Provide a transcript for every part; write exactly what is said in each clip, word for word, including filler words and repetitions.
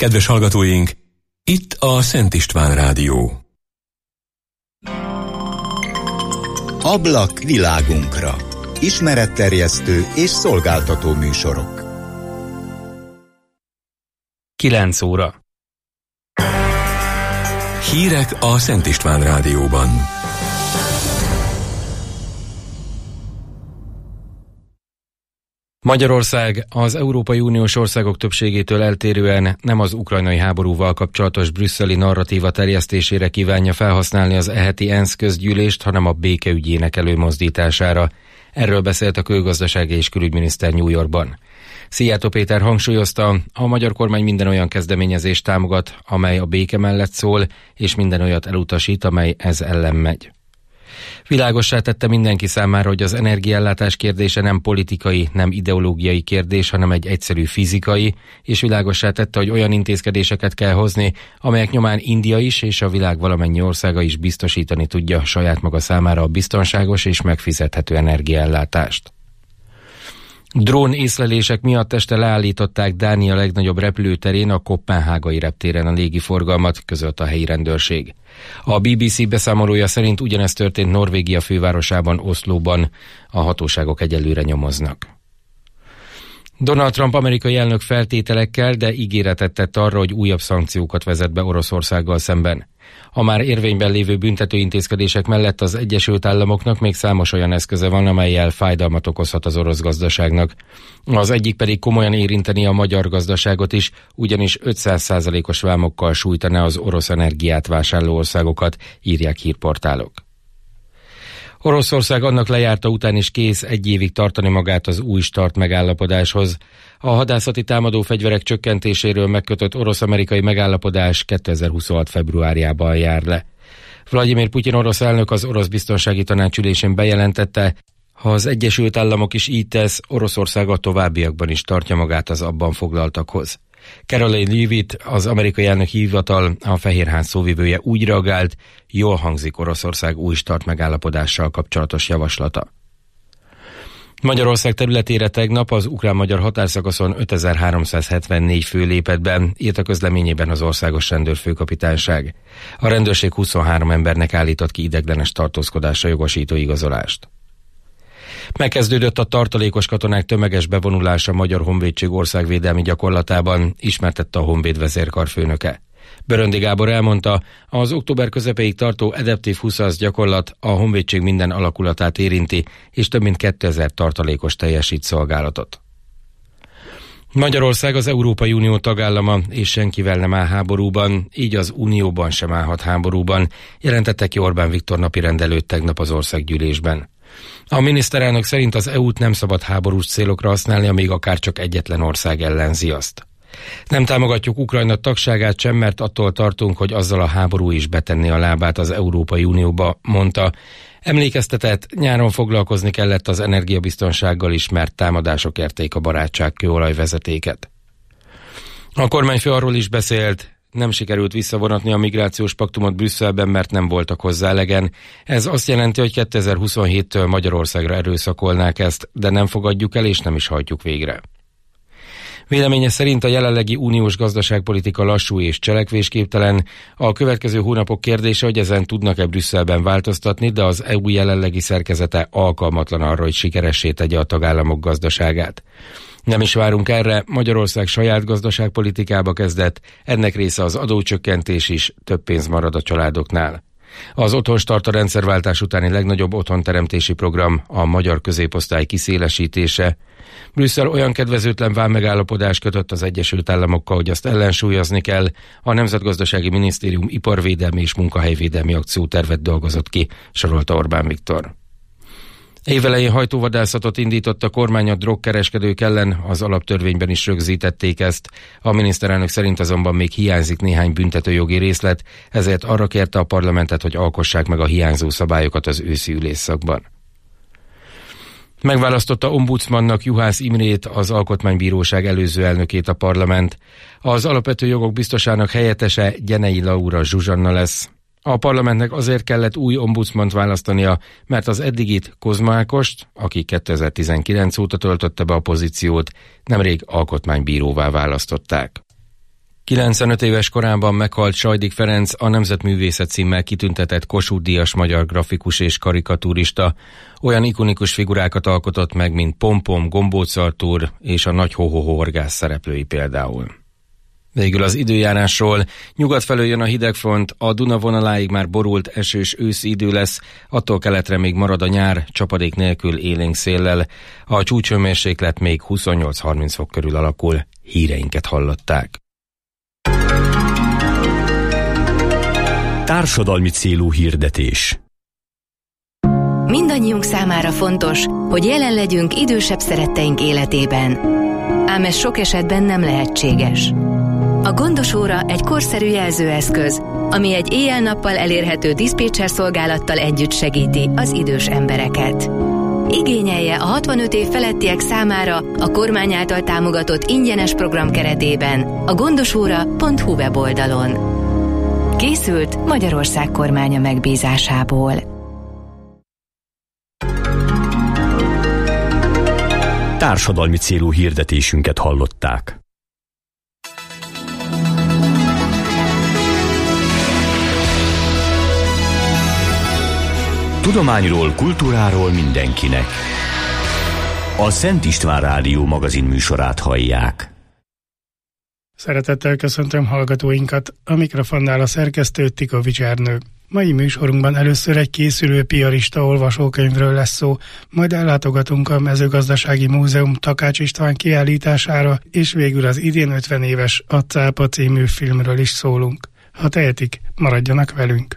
Kedves hallgatóink, itt a Szent István Rádió. Ablak világunkra. Ismeretterjesztő és szolgáltató műsorok. kilenc óra. Hírek a Szent István Rádióban. Magyarország az Európai Uniós országok többségétől eltérően nem az ukrajnai háborúval kapcsolatos brüsszeli narratíva terjesztésére kívánja felhasználni az eheti ENSZ közgyűlést, hanem a béke ügyének előmozdítására. Erről beszélt a külgazdasági és külügyminiszter New Yorkban. Szijjártó Péter hangsúlyozta, a magyar kormány minden olyan kezdeményezést támogat, amely a béke mellett szól, és minden olyat elutasít, amely ez ellen megy. Világossá tette mindenki számára, hogy az energiaellátás kérdése nem politikai, nem ideológiai kérdés, hanem egy egyszerű fizikai, és világossá tette, hogy olyan intézkedéseket kell hozni, amelyek nyomán India is és a világ valamennyi országa is biztosítani tudja saját maga számára a biztonságos és megfizethető energiaellátást. Drón észlelések miatt este leállították Dánia legnagyobb repülőterén, a koppenhágai reptéren a légiforgalmat, közölt a helyi rendőrség. A bé bé cé beszámolója szerint ugyanezt történt Norvégia fővárosában, Oszlóban. A hatóságok egyelőre nyomoznak. Donald Trump amerikai elnök feltételekkel, de ígéretet tett arra, hogy újabb szankciókat vezet be Oroszországgal szemben. A már érvényben lévő büntetőintézkedések mellett az Egyesült Államoknak még számos olyan eszköze van, amellyel fájdalmat okozhat az orosz gazdaságnak. Az egyik pedig komolyan érinteni a magyar gazdaságot is, ugyanis ötszáz százalékos vámokkal sújtaná az orosz energiát vásárló országokat, írják hírportálok. Oroszország annak lejárta után is kész egy évig tartani magát az új START megállapodáshoz. A hadászati támadó fegyverek csökkentéséről megkötött orosz-amerikai megállapodás kétezer-huszonhat februárjában jár le. Vladimir Putyin orosz elnök az orosz biztonsági tanács ülésén bejelentette, ha az Egyesült Államok is így tesz, Oroszország a továbbiakban is tartja magát az abban foglaltakhoz. Caroline Leavitt, az amerikai elnök hivatal, a Fehérház szóvivője úgy reagált, jól hangzik Oroszország új START megállapodással kapcsolatos javaslata. Magyarország területére tegnap az ukrán-magyar határszakaszon ötezer-háromszázhetvennégy fő lépett be, írt a közleményében az országos rendőrfőkapitányság. A rendőrség huszonhárom embernek állított ki ideiglenes tartózkodásra jogosító igazolást. Megkezdődött a tartalékos katonák tömeges bevonulása a Magyar Honvédség országvédelmi gyakorlatában, ismertette a Honvéd vezérkarfőnöke. Böröndi Gábor elmondta, az október közepéig tartó Adaptive húsz gyakorlat a honvédség minden alakulatát érinti, és több mint kétezer tartalékos teljesít szolgálatot. Magyarország az Európai Unió tagállama, és senkivel nem áll háborúban, így az Unióban sem állhat háborúban, jelentette ki Orbán Viktor napirendelőt tegnap az országgyűlésben. A miniszterelnök szerint az é u-t nem szabad háborús célokra használni, amíg akár csak egyetlen ország ellenzi azt. Nem támogatjuk Ukrajna tagságát sem, mert attól tartunk, hogy azzal a háború is betenné a lábát az Európai Unióba, mondta. Emlékeztetett, nyáron foglalkozni kellett az energiabiztonsággal is, mert támadások érték a barátság kőolajvezetéket. A kormányfő arról is beszélt, nem sikerült visszavonatni a migrációs paktumot Brüsszelben, mert nem voltak hozzá elegen. Ez azt jelenti, hogy kétezer-huszonhéttől Magyarországra erőszakolnák ezt, de nem fogadjuk el és nem is hajtjuk végre. Véleménye szerint a jelenlegi uniós gazdaságpolitika lassú és cselekvésképtelen. A következő hónapok kérdése, hogy ezen tudnak-e Brüsszelben változtatni, de az é u jelenlegi szerkezete alkalmatlan arra, hogy sikeressé tegye a tagállamok gazdaságát. Nem is várunk erre, Magyarország saját gazdaságpolitikába kezdett, ennek része az adócsökkentés is, több pénz marad a családoknál. Az Otthonstart a rendszerváltás utáni legnagyobb otthonteremtési program, a magyar középosztály kiszélesítése. Brüsszel olyan kedvezőtlen vámmegállapodást kötött az Egyesült Államokkal, hogy azt ellensúlyozni kell. A Nemzetgazdasági Minisztérium iparvédelmi és munkahelyvédelmi akciótervet dolgozott ki, sorolta Orbán Viktor. Évelején hajtóvadászatot indított a kormány a drogkereskedők ellen, az alaptörvényben is rögzítették ezt. A miniszterelnök szerint azonban még hiányzik néhány büntetőjogi részlet, ezért arra kérte a parlamentet, hogy alkossák meg a hiányzó szabályokat az őszi ülésszakban. Megválasztotta ombudsmannak Juhász Imrét, az Alkotmánybíróság előző elnökét a parlament. Az alapvető jogok biztosának helyettese Gyenei Laura Zsuzsanna lesz. A parlamentnek azért kellett új ombudsmant választania, mert az eddigit, Kozma Ákost, aki kétezer-tizenkilenc óta töltötte be a pozíciót, nemrég alkotmánybíróvá választották. kilencvenöt éves korában meghalt Sajdik Ferenc, a Nemzetművészet címmel kitüntetett Kossuth-díjas magyar grafikus és karikatúrista. Olyan ikonikus figurákat alkotott meg, mint Pompom, Gombóc Artúr és a Nagy Ho-Ho-Ho horgász szereplői például. Végül az időjárásról. Nyugat felől jön a hidegfront, a Duna vonaláig már borult, esős őszi idő lesz, attól keletre még marad a nyár, csapadék nélkül élénk széllel. A csúcshőmérséklet még huszonnyolc-harminc fok körül alakul. Híreinket hallották. Társadalmi célú hirdetés. Mindannyiunk számára fontos, hogy jelen legyünk idősebb szeretteink életében. Ám ez sok esetben nem lehetséges. A Gondos óra egy korszerű jelzőeszköz, ami egy éjjel-nappal elérhető diszpécser szolgálattal együtt segíti az idős embereket. Igényelje a hatvanöt év felettiek számára a kormány által támogatott ingyenes program keretében a gondosóra pont hu weboldalon. Készült Magyarország kormánya megbízásából. Társadalmi célú hirdetésünket hallották. Tudományról, kultúráról mindenkinek. A Szent István Rádió magazin műsorát hallják. Szeretettel köszöntöm hallgatóinkat, a mikrofonnál a szerkesztő Tikovics Ernő. Mai műsorunkban először egy készülő piarista olvasókönyvről lesz szó, majd ellátogatunk a Mezőgazdasági Múzeum Takács István kiállítására, és végül az idén ötven éves A cápa című filmről is szólunk. Ha tehetik, maradjanak velünk!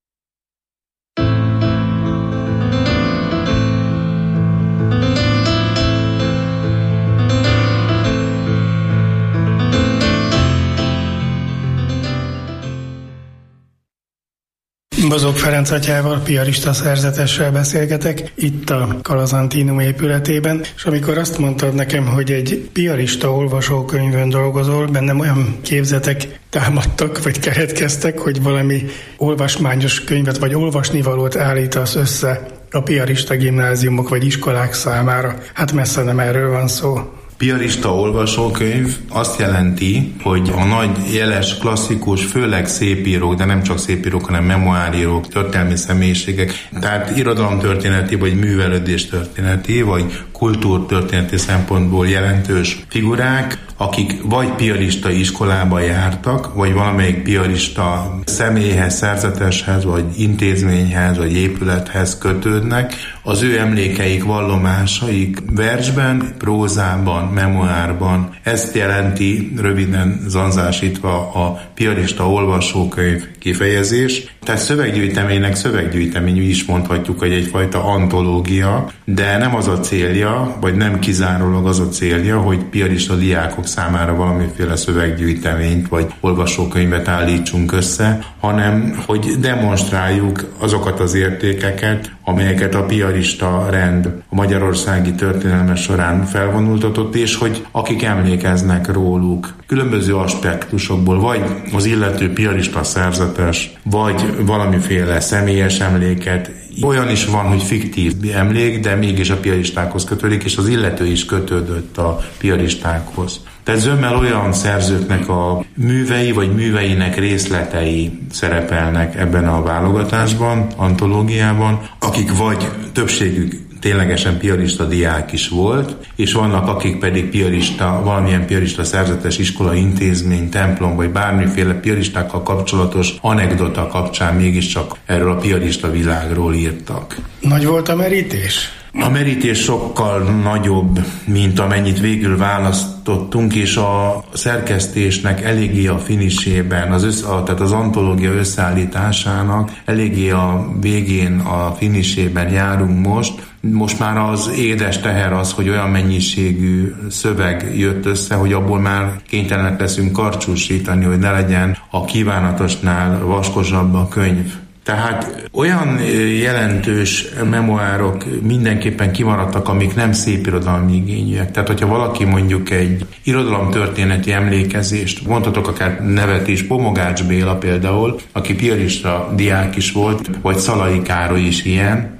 Bozók Ferenc atyával, piarista szerzetessel beszélgetek itt a Kalazantinum épületében, és amikor azt mondtad nekem, hogy egy piarista olvasókönyvön dolgozol, bennem olyan képzetek támadtak, vagy keretkeztek, hogy valami olvasmányos könyvet, vagy olvasnivalót állítasz össze a piarista gimnáziumok vagy iskolák számára. Hát messze nem erről van szó. Piarista olvasókönyv azt jelenti, hogy a nagy, jeles, klasszikus, főleg szépírók, de nem csak szépírók, hanem memoárírók, történelmi személyiségek, tehát irodalomtörténeti, vagy művelődéstörténeti, vagy kultúrtörténeti szempontból jelentős figurák, akik vagy piarista iskolába jártak, vagy valamelyik piarista személyhez, szerzeteshez, vagy intézményhez, vagy épülethez kötődnek. Az ő emlékeik, vallomásaik versben, prózában, memoárban. Ezt jelenti röviden zanzásítva a piarista olvasókönyv kifejezés. Tehát szöveggyűjteménynek szöveggyűjtemény is mondhatjuk, hogy egyfajta antológia, de nem az a célja, vagy nem kizárólag az a célja, hogy piarista diákok számára valamiféle szöveggyűjteményt vagy olvasókönyvet állítsunk össze, hanem hogy demonstráljuk azokat az értékeket, amelyeket a piarista rend a magyarországi történelme során felvonultatott, és hogy akik emlékeznek róluk különböző aspektusokból, vagy az illető piarista szerzetes, vagy valamiféle személyes emléket. Olyan is van, hogy fiktív emlék, de mégis a piaristákhoz kötődik, és az illető is kötődött a piaristákhoz. Tehát zömmel olyan szerzőknek a művei vagy műveinek részletei szerepelnek ebben a válogatásban, antológiában, akik vagy többségük ténylegesen piarista diák is volt, és vannak akik pedig piarista, valamilyen piarista szerzetes iskola, intézmény, templom, vagy bármiféle piaristákkal kapcsolatos anekdota kapcsán mégiscsak erről a piarista világról írtak. Nagy volt a merítés? A merítés sokkal nagyobb, mint amennyit végül választottunk, és a szerkesztésnek eléggé a finisében, az össze, a, tehát az antológia összeállításának eléggé a végén, a finisében járunk most. Most már az édes teher az, hogy olyan mennyiségű szöveg jött össze, hogy abból már kénytelenek leszünk karcsúsítani, hogy ne legyen a kívánatosnál vaskosabb a könyv. Tehát olyan jelentős memoárok mindenképpen kimaradtak, amik nem szépirodalmi igényűek. Tehát, hogyha valaki mondjuk egy irodalomtörténeti emlékezést, mondhatok akár nevet is, Pomogács Béla például, aki piarista diák is volt, vagy Szalai Károly is ilyen,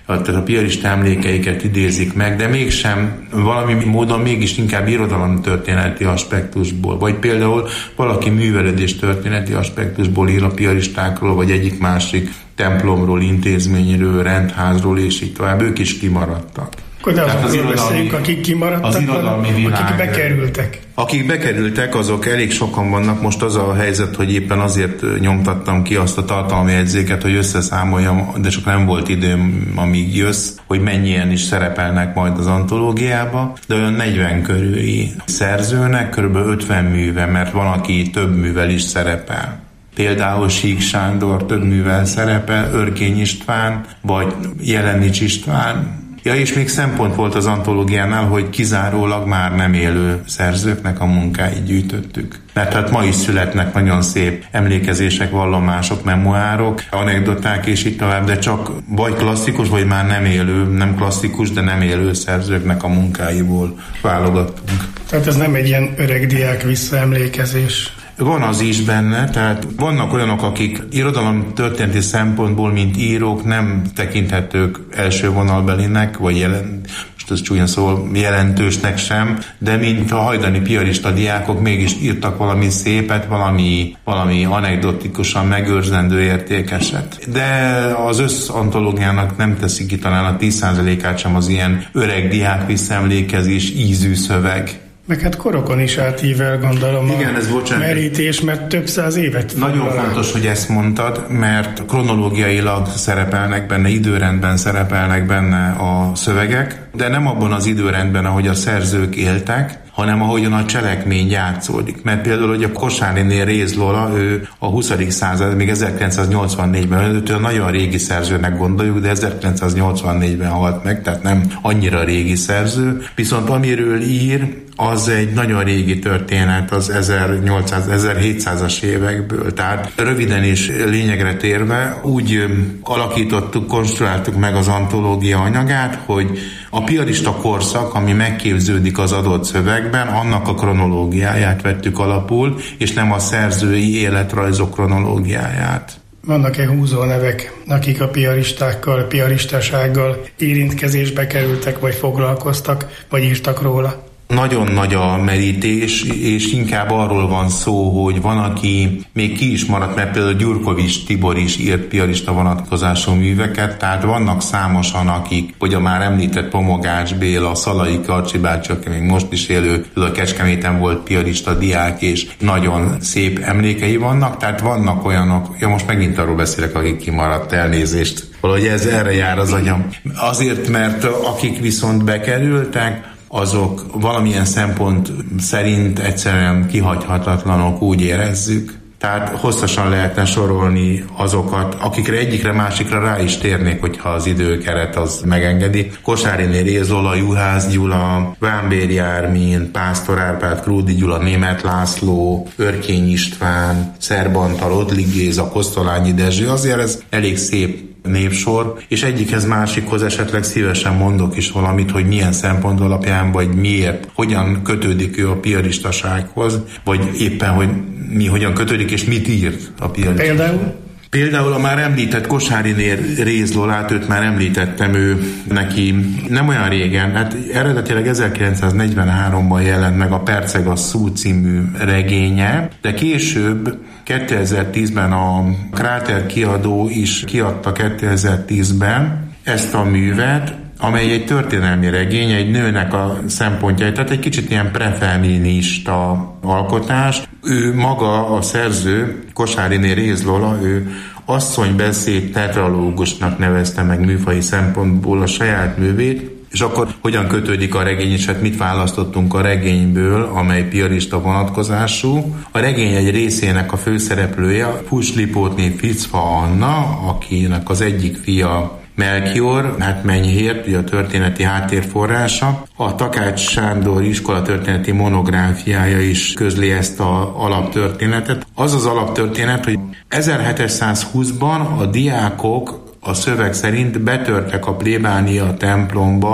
tehát a piarista emlékeiket idézik meg, de mégsem valami módon mégis inkább irodalomtörténeti aspektusból, vagy például valaki művelődés történeti aspektusból ír a piaristákról, vagy egyik másik templomról, intézményről, rendházról, és így tovább, ők is kimaradtak. De azokról beszéljük, akik kimaradtak, az irodalmi világ, akik bekerültek. Akik bekerültek, azok elég sokan vannak. Most az a helyzet, hogy éppen azért nyomtattam ki azt a tartalmi jegyzéket, hogy összeszámoljam, de csak nem volt időm, amíg jössz, hogy mennyien is szerepelnek majd az antológiába, de olyan negyven körüli szerzőnek körülbelül ötven műve, mert van, aki több művel is szerepel. Például Sík Sándor több művel szerepel, Örkény István, vagy Jelenics István. Ja, és még szempont volt az antológiánál, hogy kizárólag már nem élő szerzőknek a munkáit gyűjtöttük. Mert hát ma is születnek nagyon szép emlékezések, vallomások, memoárok, anekdoták és így tovább, de csak vagy klasszikus, vagy már nem élő, nem klasszikus, de nem élő szerzőknek a munkáiból válogattunk. Tehát ez nem egy ilyen öreg diák visszaemlékezés. Van az is benne, tehát vannak olyanok, akik irodalomtörténeti szempontból, mint írók nem tekinthetők első vonalbelinek, vagy jelent, most ez csúnya szó, jelentősnek sem, de mint a hajdani piarista diákok mégis írtak valami szépet, valami, valami anekdotikusan megőrzendő értékeset. De az összantológiának nem teszik ki talán a tíz százalékát sem az ilyen öreg diák visszaemlékezés, ízű szöveg. Meg hát korokon is átível, gondolom. Igen, ez bocsánat. Merítés, mert több száz évet. Nagyon fontos, hogy ezt mondtad, mert kronológiailag szerepelnek benne, időrendben szerepelnek benne a szövegek, de nem abban az időrendben, ahogy a szerzők éltek, hanem ahogyan a cselekmény játszódik. Mert például, hogy a Kossáriné Réz Lola, ő a huszadik század, még ezerkilencszáznyolcvannégyben, őt nagyon régi szerzőnek gondoljuk, de ezerkilencszáznyolcvannégyben halt meg, tehát nem annyira régi szerző. Viszont amiről ír, az egy nagyon régi történet, az ezernyolcszáz-ezerhétszázas évekből. Tehát röviden és lényegre térve úgy alakítottuk, konstruáltuk meg az antológia anyagát, hogy a piarista korszak, ami megképződik az adott szövegben, annak a kronológiáját vettük alapul, és nem a szerzői életrajzok kronológiáját. Vannak-e húzó nevek, akik a piaristákkal, piaristasággal érintkezésbe kerültek, vagy foglalkoztak, vagy írtak róla? Nagyon nagy a merítés, és inkább arról van szó, hogy van, aki még ki is maradt, mert például Gyurkovics Tibor is írt piarista vonatkozású műveket, tehát vannak számosan, akik, hogy a már említett Pomogács Béla, Szalai Karcsi bácsi, aki még most is élő, a Kecskeméten volt piarista diák, és nagyon szép emlékei vannak, tehát vannak olyanok, ja most megint arról beszélek, akik kimaradt, elnézést, valahogy ez erre jár az agyam. Azért, mert akik viszont bekerültek, azok valamilyen szempont szerint egyszerűen kihagyhatatlanok, úgy érezzük. Tehát hosszasan lehetne sorolni azokat, akikre egyikre másikra rá is térnék, hogyha az időkeret az megengedi. Kossáriné Réz Lola, Juhász Gyula, Vámbéry Ármin, Pásztor Árpád, Krúdy Gyula, Németh László, Örkény István, Szerb Antal, Odlik Géza, Kosztolányi Dezső. Azért ez elég szép névsor, és egyikhez másikhoz esetleg szívesen mondok is valamit, hogy milyen szempont alapján, vagy miért, hogyan kötődik ő a piaristasághoz, vagy éppen, hogy mi hogyan kötődik, és mit írt a piarista. Például? Például a már említett Kossáriné Réz Lolát, őt már említettem, ő neki nem olyan régen, hát eredetileg ezerkilencszáznegyvenháromban jelent meg a Perceg a szú című regénye, de később kétezer-tízben a Kráter kiadó is kiadta kétezer-tízben ezt a művet, amely egy történelmi regény, egy nőnek a szempontjai, tehát egy kicsit ilyen prefeminista alkotás. Ő maga, a szerző, Kossáriné Réz Lola, ő asszonybeszéd tetralógusnak nevezte meg műfaji szempontból a saját művét, és akkor hogyan kötődik a regény, és hát mit választottunk a regényből, amely piarista vonatkozású. A regény egy részének a főszereplője Puslipótné Ficfa Anna, akinek az egyik fia Melchior, hát Menyhért, ugye a történeti háttérforrása. A Takács Sándor iskolatörténeti monográfiája is közli ezt az alaptörténetet. Az az alaptörténet, hogy ezerhétszázhúszban a diákok a szöveg szerint betörtek a plébánia templomba,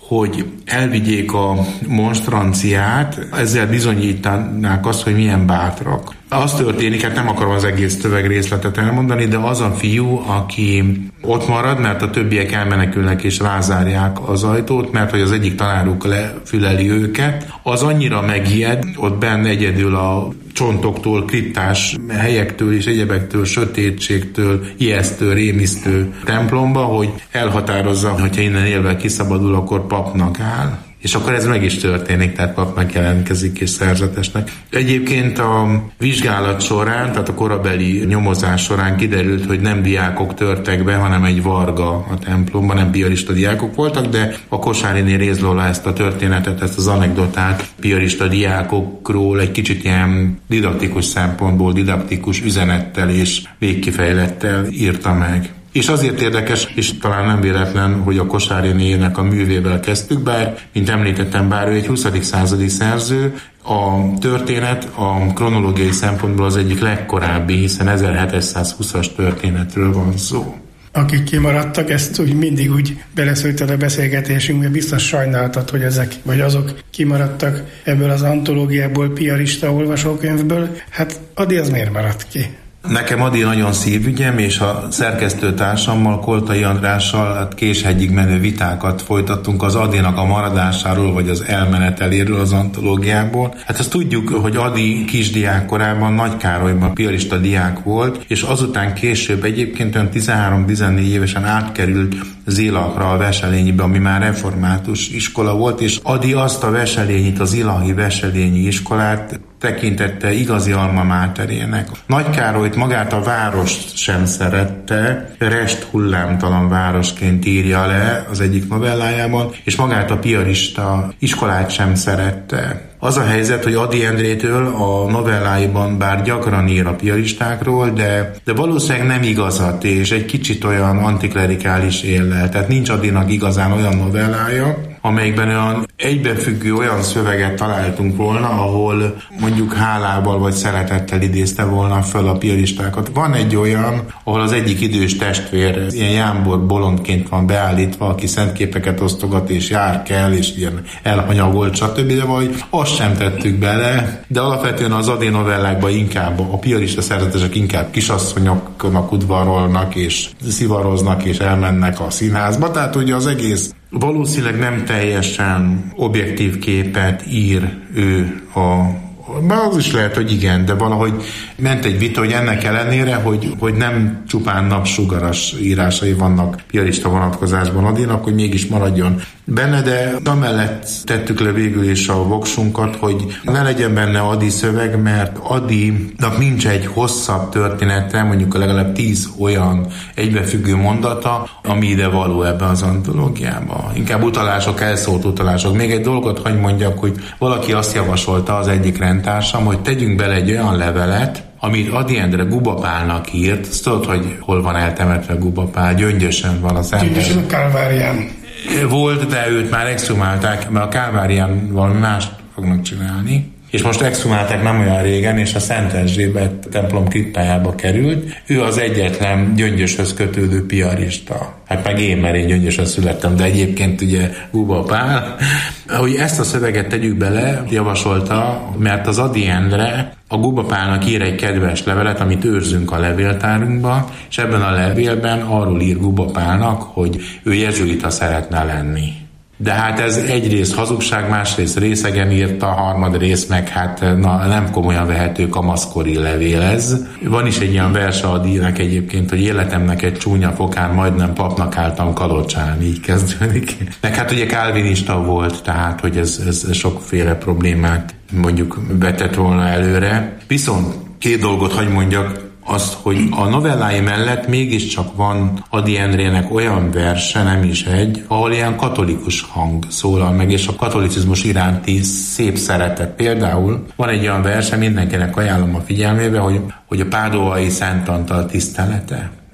hogy elvigyék a monstranciát, ezzel bizonyítanák azt, hogy milyen bátrak. Az történik, hát nem akarom az egész szövegrészletet elmondani, de az a fiú, aki ott marad, mert a többiek elmenekülnek és rázárják az ajtót, mert hogy az egyik tanáruk lefüleli őket, az annyira megijed, ott benne egyedül a csontoktól, kriptás helyektől és egyebektől, sötétségtől, ijesztő, rémisztő templomba, hogy elhatározza, hogyha innen élve kiszabadul, akkor papnak áll. És akkor ez meg is történik, tehát papnak jelentkezik és szerzetesnek. Egyébként a vizsgálat során, tehát a korabeli nyomozás során kiderült, hogy nem diákok törtek be, hanem egy varga a templomban, nem piarista diákok voltak, de a Kossáriné Rézlóla ezt a történetet, ezt az anekdotát piarista diákokról egy kicsit ilyen didaktikus szempontból, didaktikus üzenettel és végkifejlettel írta meg. És azért érdekes, és talán nem véletlen, hogy a Kossárinének a művével kezdtük, bár, mint említettem, bár ő egy huszadik századi szerző, a történet a kronológiai szempontból az egyik legkorábbi, hiszen ezerhétszázhúszas történetről van szó. Akik kimaradtak, ezt úgy mindig úgy beleszóltad a beszélgetésünkbe, biztos sajnáltad, hogy ezek, vagy azok kimaradtak ebből az antológiából, piarista olvasókönyvből. Hát Ady az miért maradt ki? Nekem Ady nagyon szívügyem, és a szerkesztőtársammal, Koltai Andrással hát késhegyig menő vitákat folytattunk az Adynak a maradásáról, vagy az elmeneteléről az antológiából. Hát azt tudjuk, hogy Ady kisdiák korában Nagykárolyban piarista diák volt, és azután később egyébként olyan tizenhárom-tizennégy évesen átkerült Zilahra, a Veselényibe, ami már református iskola volt, és Ady azt a Veselényit, az zilahi Veselényi iskolát tekintette igazi alma máterének. Nagykárolyt, magát a várost sem szerette, rest hullámtalan városként írja le az egyik novellájában, és magát a piarista iskolát sem szerette. Az a helyzet, hogy Ady Endrétől a novelláiban bár gyakran ír a piaristákról, de, de valószínűleg nem igazat, és egy kicsit olyan antiklerikális éllel. Tehát nincs Adynak igazán olyan novellája, amelyikben olyan egybefüggő olyan szöveget találtunk volna, ahol mondjuk hálával vagy szeretettel idézte volna föl a piaristákat. Van egy olyan, ahol az egyik idős testvér ilyen jámbor bolondként van beállítva, aki szentképeket osztogat és jár kell, és ilyen elhanyagolt, stb. De vagy azt sem tettük bele, de alapvetően az Ady novellákban inkább a piarista szerzetesek inkább kisasszonyoknak udvarolnak, és szivaroznak, és elmennek a színházba, tehát ugye az egész valószínűleg nem teljesen objektív képet ír ő a Már az is lehet, hogy igen, de valahogy ment egy vita, hogy ennek ellenére, hogy, hogy nem csupán napsugaras írásai vannak piarista vonatkozásban Adynak, hogy mégis maradjon benne, de amellett tettük le végül is a voksunkat, hogy ne legyen benne Ady szöveg, mert Adynak nincs egy hosszabb története, mondjuk legalább tíz olyan egybefüggő mondata, ami ide való ebben az antológiában. Inkább utalások, elszólt utalások. Még egy dolgot hagy mondjak, hogy valaki azt javasolta, az egyik rendtársam, hogy tegyünk bele egy olyan levelet, amit Ady Endre Guba Pálnak írt. Azt tudod, hogy hol van eltemetve Guba Pál? Gyöngyösen van az ember. Gyöngyösen a Kálvárián. Volt, de őt már exhumálták, mert a Kálvárián valami mást fognak csinálni. És most exhumálták nem olyan régen, és a Szent Erzsébet templom kriptájába került. Ő az egyetlen Gyöngyöshöz kötődő piarista. Hát meg én, mert én Gyöngyöshön születtem, de egyébként ugye Guba Pál. Hogy ezt a szöveget tegyük bele, javasolta, mert az Ady Endre a Guba Pálnak ír egy kedves levelet, amit őrzünk a levéltárunkba, és ebben a levélben arról ír Guba Pálnak, hogy ő jezsuita szeretne lenni. De hát ez egyrészt hazugság, másrészt részegen írta, a harmadrészt meg hát na, nem komolyan vehető kamaszkori levél ez. Van is egy ilyen verse Adynek egyébként, hogy életemnek egy csúnya fokán majdnem papnak álltam kalocsán, így kezdődik. Meg hát ugye kálvinista volt, tehát hogy ez, ez sokféle problémát mondjuk vetett volna előre. Viszont két dolgot hagy mondjak, azt, hogy a novellái mellett mégiscsak van Ady Endrének olyan verse, nem is egy, ahol ilyen katolikus hang szólal meg, és a katolicizmus iránti szép szeretet. Például van egy olyan verse, mindenkinek ajánlom a figyelmébe, hogy, hogy a pádóai Szent Antal tisztelete.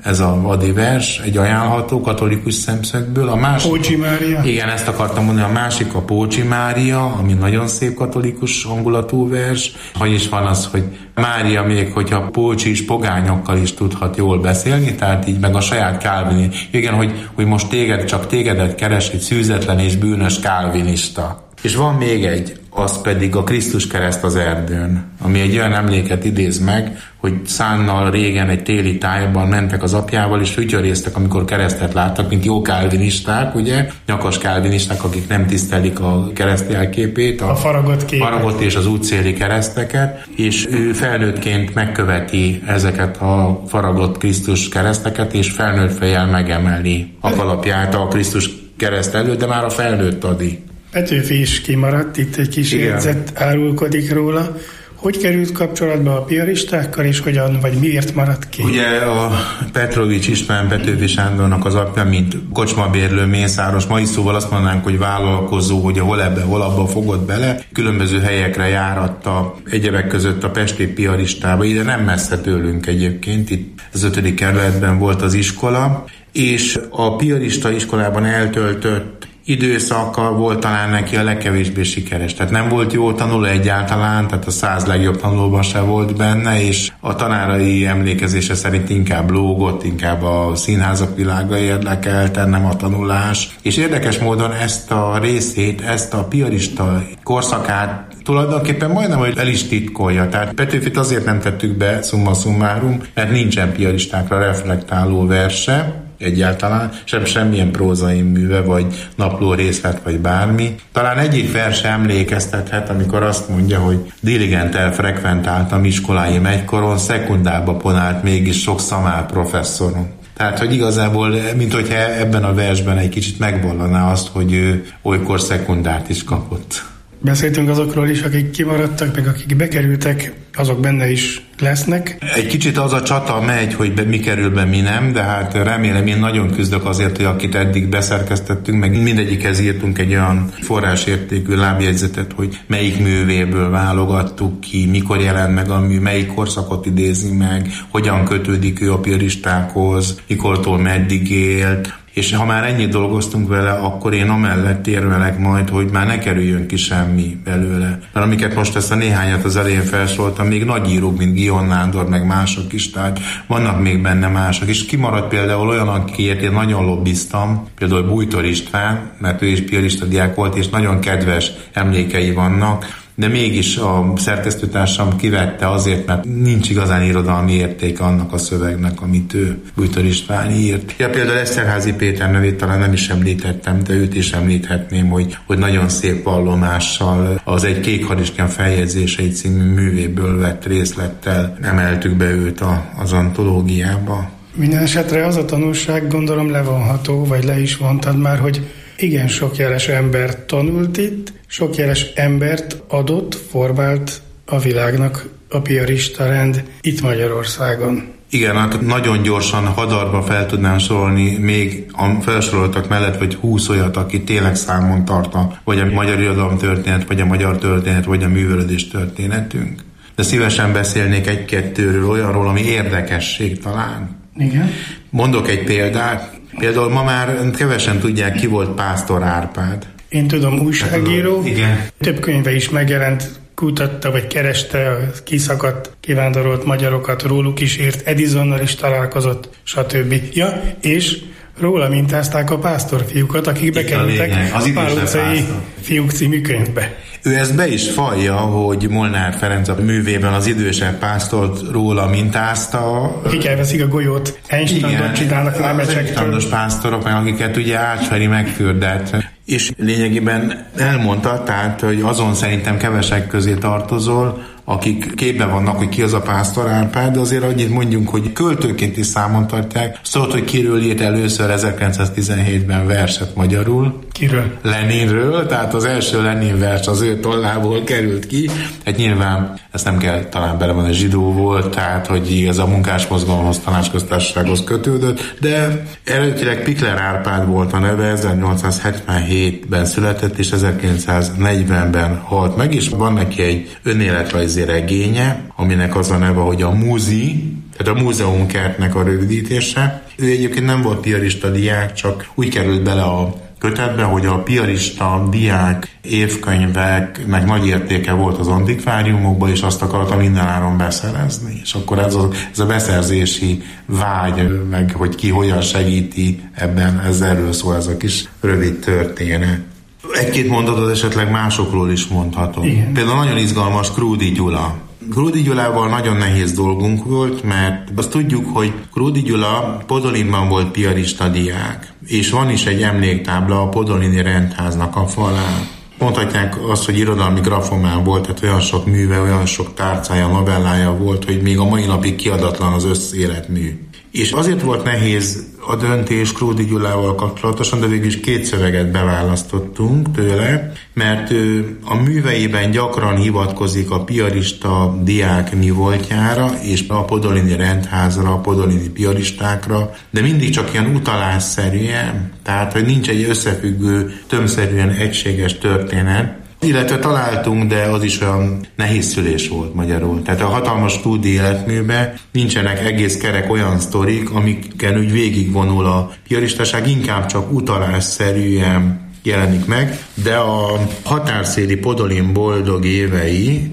ez a Adi vers, egy ajánlható katolikus szemszögből. A másik, Pócsi Mária. Igen, ezt akartam mondani, a másik a Pócsi Mária, ami nagyon szép katolikus hangulatú vers. Hogy is van az, hogy Mária még, hogyha Pócsi is pogányokkal is tudhat jól beszélni, tehát így meg a saját Calvin. Igen, hogy, hogy most téged, csak tégedet keres egy szűzetlen és bűnös kálvinista. És van még egy, az pedig a Krisztus kereszt az erdőn, ami egy olyan emléket idéz meg, hogy Szánnal régen egy téli tájban mentek az apjával, és fütyörésztek, amikor keresztet láttak, mint jó kálvinisták, ugye? Nyakas kálvinisták, akik nem tisztelik a kereszt jelképét, a, a faragott képet. faragott és az útszéli kereszteket, és ő felnőttként megköveti ezeket a faragott Krisztus kereszteket, és felnőtt fejjel megemeli a kalapját a Krisztus kereszt előtt, de már a felnőtt Adi. Petőfi is kimaradt, itt egy kis jegyzet árulkodik róla. Hogy került kapcsolatba a piaristákkal, és hogyan, vagy miért maradt ki? Ugye a Petrovics István Petőfi Sándornak az apja, mint kocsmabérlő, mészáros, mai szóval azt mondanánk, hogy vállalkozó, hogy hol ebbe, hol abba fogott bele, különböző helyekre járatta, egyebek között a pesti piaristába, ide nem messze tőlünk egyébként, itt az ötödik kerületben volt az iskola, és a piarista iskolában eltöltött időszaka volt talán neki a legkevésbé sikeres. Tehát nem volt jó tanuló egyáltalán, tehát a száz legjobb tanulóban se volt benne, és a tanárai emlékezése szerint inkább lógott, inkább a színházak világa érdekelte, nem a tanulás. És érdekes módon ezt a részét, ezt a piarista korszakát tulajdonképpen majdnem, hogy el is titkolja. Tehát Petőfit azért nem tettük be, summa summarum, mert nincsen piaristákra reflektáló verse, egyáltalán, sem semmilyen prózai műve, vagy napló részlet, vagy bármi. Talán egyik verse emlékeztethet, amikor azt mondja, hogy diligenttel frekventáltam iskoláim egykoron, szekundába ponált mégis sok szamár professzorom. Tehát, hogy igazából, mint hogyha ebben a versben egy kicsit megvallaná azt, hogy ő olykor szekundát is kapott. Beszéltünk azokról is, akik kimaradtak, meg akik bekerültek, azok benne is lesznek. Egy kicsit az a csata megy, hogy be, mi kerül be, mi nem, de hát remélem, én nagyon küzdök azért, hogy akit eddig beszerkesztettünk, meg mindegyikhez írtunk egy olyan forrásértékű lábjegyzetet, hogy melyik művéből válogattuk ki, mikor jelent meg a mű, melyik korszakot idézi meg, hogyan kötődik ő a piaristákhoz, mikortól meddig élt. És ha már ennyit dolgoztunk vele, akkor én amellett érvelek majd, hogy már ne kerüljön ki semmi belőle. Mert amiket most ezt a néhányat az elején felsoroltam, még nagy írók, mint Guillaume Nándor, meg mások is, tehát vannak még benne mások. És kimaradt például olyan, akiért én nagyon lobbiztam, például Bújtor István, mert ő is piarista diák volt, és nagyon kedves emlékei vannak, de mégis a szerkesztőtársam kivette azért, mert nincs igazán irodalmi értéke annak a szövegnek, amit ő, Bújtor István írt. Ja, például Eszterházy Péter nevét talán nem is említettem, de őt is említhetném, hogy, hogy nagyon szép vallomással az Egy kék harisnya feljegyzései című művéből vett részlettel emeltük be őt a, az antológiába. Minden esetre az a tanulság, gondolom levonható, vagy le is vontad már, hogy igen sok jeles ember tanult itt, sok jeles embert adott, formált a világnak a piarista rend itt Magyarországon. Igen, hát nagyon gyorsan hadarba fel tudnám sorolni még a felsoroltak mellett, vagy húsz olyat, aki tényleg számon tartta, vagy a magyar irodalom történet, vagy a magyar történet, vagy a művelődés történetünk. De szívesen beszélnék egy-kettőről, olyanról, ami érdekesség talán. Igen. Mondok egy példát. Például ma már kevesen tudják, ki volt Pásztor Árpád. Én tudom, újságíró. Igen. Több könyve is megjelent, kutatta vagy kereste a kiszakadt, kivándorolt magyarokat, róluk is írt, Edisonnal is találkozott, stb. Ja, és róla mintázták a pásztorfiúkat, akik bekerültek a, a Pál utcai fiúk című könyvbe. Ő ezt be is vallja, hogy Molnár Ferenc a művében az idősebb pásztort róla mintázta. Akik elveszik a golyót, Einsteinot csinálnak nemecsektől. Az Einsteinos pásztorok, meg akiket ugye átferi, megfürdet. És lényegében elmondta, tehát, hogy azon szerintem kevesek közé tartozol, akik képben vannak, hogy ki az a Pásztor Árpád, de azért annyit mondjunk, hogy költőként is számon tartják. Szólt, hogy kiről írt először ezerkilencszáztizenhétben verset magyarul. Kiről? Leninről, tehát az első Lenin vers az ő tollából került ki. Hát nyilván ezt nem kell talán belevonni, zsidó volt, tehát hogy ez a munkásmozgalomhoz, tanácsköztársasághoz kötődött, de eredetileg Pikler Árpád volt a neve, ezernyolcszázhetvenhétben született, és ezerkilencszáznegyvenben halt meg, és van neki egy önéletrajzi Erzsébet regénye, aminek az a neve, hogy a Múzi, tehát a múzeumkertnek a rövidítése. Ő egyébként nem volt piarista diák, csak úgy került bele a kötetbe, hogy a piarista diák évkönyveknek nagy értéke volt az antikváriumokban, és azt akarta mindenáron beszerezni. És akkor ez a, ez a beszerzési vágy, meg hogy ki hogyan segíti ebben, ez erről szól ez a kis rövid történet. Egy-két mondatot esetleg másokról is mondhatom. Igen. Például nagyon izgalmas Krúdy Gyula. Krúdy Gyulával nagyon nehéz dolgunk volt, mert azt tudjuk, hogy Krúdy Gyula Podolinban volt piarista diák, és van is egy emléktábla a podolini rendháznak a falán. Mondhatják azt, hogy irodalmi grafomán volt, tehát olyan sok műve, olyan sok tárcája, novellája volt, hogy még a mai napig kiadatlan az összéletmű. És azért volt nehéz a döntés Krúdy Gyulával kapcsolatosan, de végül is két szöveget beválasztottunk tőle, mert ő a műveiben gyakran hivatkozik a piarista diák mi voltjára, és a podolini rendházra, a podolini piaristákra, de mindig csak ilyen utalásszerűen, tehát hogy nincs egy összefüggő, tömszerűen egységes történet, illetve találtunk, de az is olyan nehéz szülés volt magyarul. Tehát a hatalmas stúdió életműben nincsenek egész kerek olyan sztorik, amiken úgy végigvonul a piaristaság, inkább csak utalásszerűen jelenik meg, de a Határszéli Podolin boldog évei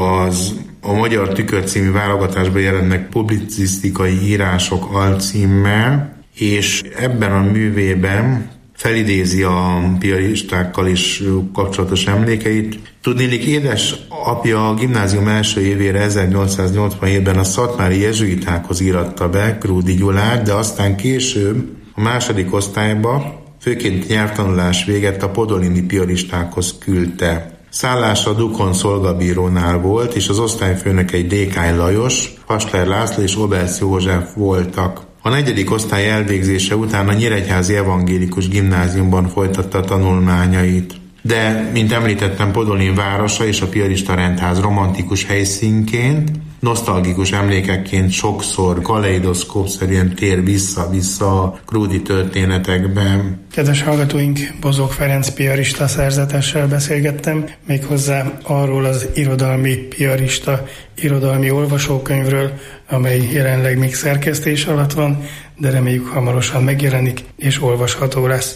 az a Magyar Tükör című válogatásban jelennek publicisztikai írások alcímmel, és ebben a művében felidézi a piaristákkal is kapcsolatos emlékeit. Tudniillik, édes apja a gimnázium első évére ezernyolcszáznyolcvanhétben a szatmári jezsuitákhoz íratta be Krúdy Gyulát, de aztán később a második osztályba, főként nyelvtanulás véget a podolini piaristákhoz küldte. Szállása Dukon szolgabírónál volt, és az osztályfőnök egy Dékány Lajos, Fasler László és Oberc József voltak. A negyedik osztály elvégzése után a Nyíregyházi Evangélikus Gimnáziumban folytatta a tanulmányait. De, mint említettem, Podolin városa és a piarista rendház romantikus helyszínként, nosztalgikus emlékekként sokszor kaleidoszkópszerűen tér vissza-vissza a Krúdy történetekben. Kedves hallgatóink, Bozók Ferenc piarista szerzetessel beszélgettem, méghozzá arról az irodalmi piarista, irodalmi olvasókönyvről, amely jelenleg még szerkesztés alatt van, de reméljük hamarosan megjelenik és olvasható lesz.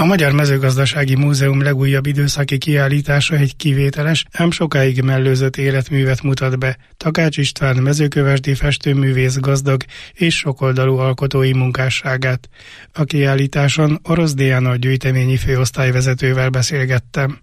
Magyar Mezőgazdasági Múzeum legújabb időszaki kiállítása egy kivételes, ám sokáig mellőzött életművet mutat be. Takács István mezőkövesdi festőművész gazdag és sokoldalú alkotói munkásságát. A kiállításon Orosz Diana gyűjteményi főosztályvezetővel beszélgettem.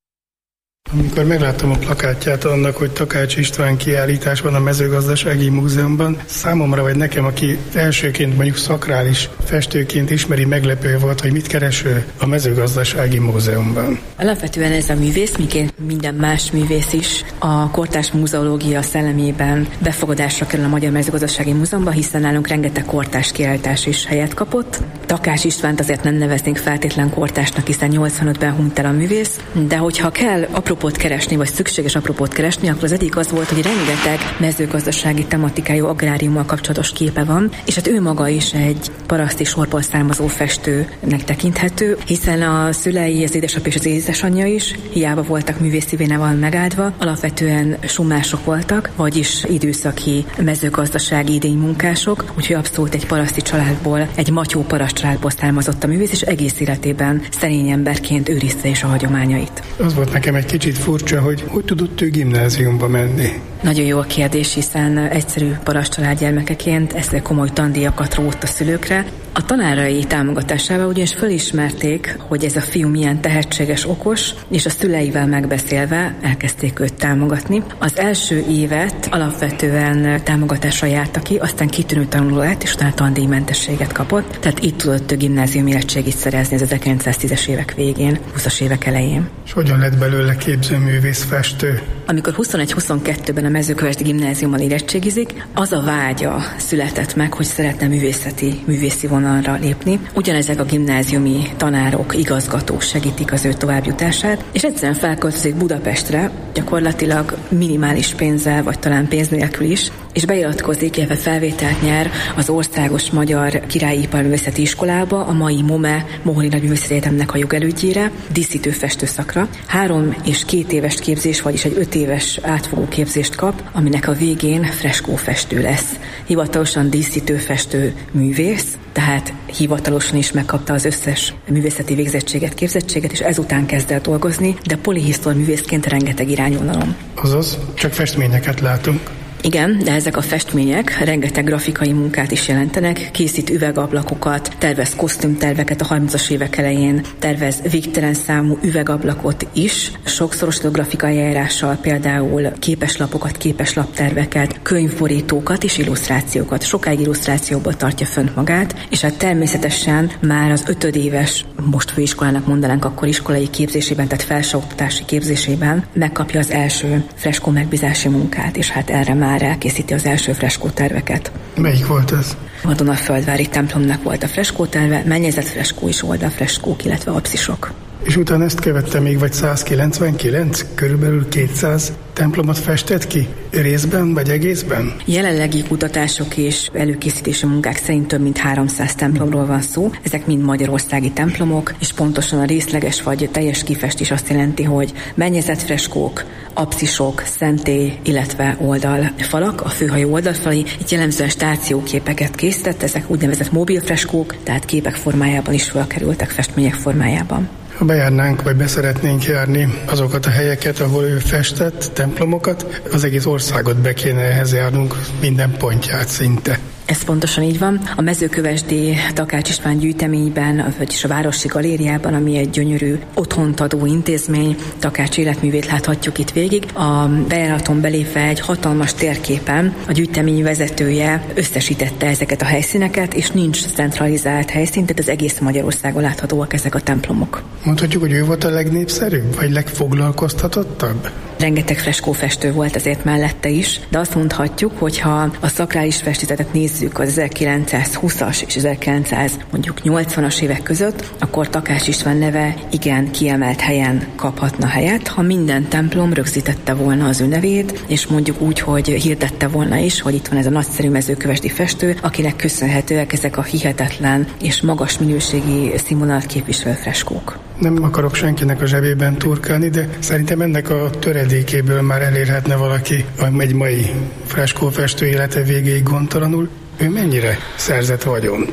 Amikor megláttam a plakátját annak, hogy Takács István kiállítás van a Mezőgazdasági Múzeumban, számomra vagy nekem, aki elsőként mondjuk szakrális festőként ismeri, meglepő volt, hogy mit keres ő a Mezőgazdasági Múzeumban. Alapvetően ez a művész, miként minden más művész is, a kortárs múzeológia szellemében befogadásra kerül a Magyar Mezőgazdasági Múzeumban, hiszen nálunk rengeteg kortárs kiállítás is helyet kapott. Takács Istvánt azért nem neveznénk feltétlen kortársnak, hiszen nyolcvanötben hunyt el a művész, de hogyha kell apropót keresni, vagy szükséges apropót keresni, akkor az egyik az volt, hogy rengeteg mezőgazdasági tematikájú agráriummal kapcsolatos képe van, és hát ő maga is egy paraszti sorból származó festőnek tekinthető, hiszen a szülei, az édesapja és az édesanyja is hiába voltak művészi vénával megáldva, alapvetően summások voltak, vagyis időszaki mezőgazdasági idénymunkások, úgyhogy abszolút egy paraszti családból, egy matyó paraszt családból származott a művész, és egész életében szerény emberként őrizte is a hagyományait. Az volt nekem egy kicsit furcsa, hogy hogy tudott ő gimnáziumba menni. Nagyon jó a kérdés, hiszen egyszerű paraszt család gyermekeként ezt komoly tandíjakat rótt a szülőkre. A tanárai támogatásával ugyanis fölismerték, hogy ez a fiú milyen tehetséges, okos, és a szüleivel megbeszélve elkezdték őt támogatni. Az első évet alapvetően támogatásra járta ki, aztán kitűnő tanuló lett, és utána tandíjmentességet kapott. Tehát itt tudott ő gimnázium érettségit szerezni az ezerkilencszáztízes évek végén, huszas évek elején. És hogyan lett belőle képzőművész, festő? Amikor huszonegy-huszonkettőben a Mezőkövesdi Gimnáziumban érettségizik, az a vágya született meg, hogy szeretne művészeti, művészi vonalra lépni. Ugyanezek a gimnáziumi tanárok, igazgatók segítik az ő továbbjutását, és egyszerűen felköltözik Budapestre, gyakorlatilag minimális pénzzel, vagy talán pénz nélkül is, és beiratkozik, illetve felvételt nyer az Országos Magyar Királyi Iparművészeti Iskolába, a mai MOME, Moholi Nagyművészeti Egyetemnek a jogelődjére, díszítő festőszakra. Három és két éves képzés, vagyis egy öt éves átfogó képzést kap, aminek a végén freskófestő lesz. Hivatalosan díszítőfestő művész, tehát hivatalosan is megkapta az összes művészeti végzettséget, képzettséget, és ezután kezd el dolgozni, de polihisztor művészként rengeteg irányvonalon. Azaz, csak festményeket látunk. Igen, de ezek a festmények rengeteg grafikai munkát is jelentenek, készít üvegablakokat, tervez kosztümterveket a harmincas évek elején, tervez végtelen számú üvegablakot is, sokszoros grafikai eljárással, például képeslapokat, képeslapterveket, könyvborítókat és illusztrációkat. Sokáig illusztrációból tartja fönt magát, és hát természetesen már az ötödéves, most főiskolának mondanánk akkor iskolai képzésében, tehát felsőoktatási képzésében megkapja az első freskó megbízási munkát, és hát erre már már elkészíti az első freskóterveket. Melyik volt ez? A Dunaföldvári templomnak volt a freskóterve, mennyezetfreskó és oldalfreskók, illetve apszisok. És utána ezt követte még vagy százkilencvenkilenc, körülbelül kétszáz templomot festett ki? Részben vagy egészben? Jelenlegi kutatások és előkészítési munkák szerint több mint háromszáz templomról van szó. Ezek mind magyarországi templomok, és pontosan a részleges vagy teljes kifestés azt jelenti, hogy mennyezetfreskók, apszisok, szentély, illetve oldalfalak, a főhajó oldalfalai. Itt jellemzően stációképeket készített, ezek úgynevezett mobilfreskók, tehát képek formájában is felkerültek, festmények formájában. Ha bejárnánk, vagy beszeretnénk járni azokat a helyeket, ahol ő festett templomokat, az egész országot be kéne ehhez járnunk, minden pontját szinte. Ez pontosan így van. A Mezőkövesdi Takács István gyűjteményben, vagyis a Városi Galériában, ami egy gyönyörű otthont adó intézmény, Takács életművét láthatjuk itt végig. A bejáraton belépve egy hatalmas térképen a gyűjtemény vezetője összesítette ezeket a helyszíneket, és nincs centralizált helyszín, tehát az egész Magyarországon láthatóak ezek a templomok. Mondhatjuk, hogy ő volt a legnépszerűbb, vagy legfoglalkoztatottabb? Rengeteg freskófestő volt azért mellette is, de azt mondhatjuk, hogy ha a szakrális festészetet nézzük az ezerkilencszázhúszas és ezerkilencszáznyolcvanas évek között, akkor Takács István neve igen kiemelt helyen kaphatna helyet, ha minden templom rögzítette volna az ő nevét, és mondjuk úgy, hogy hirdette volna is, hogy itt van ez a nagyszerű mezőkövesdi festő, akinek köszönhetőek ezek a hihetetlen és magas minőségi színvonalat képviselő freskók. Nem akarok senkinek a zsebében turkálni, de szerintem ennek a töredékéből már elérhetne valaki egy mai freskófestő élete végéig gondtalanul. Ő mennyire szerzett vagyont?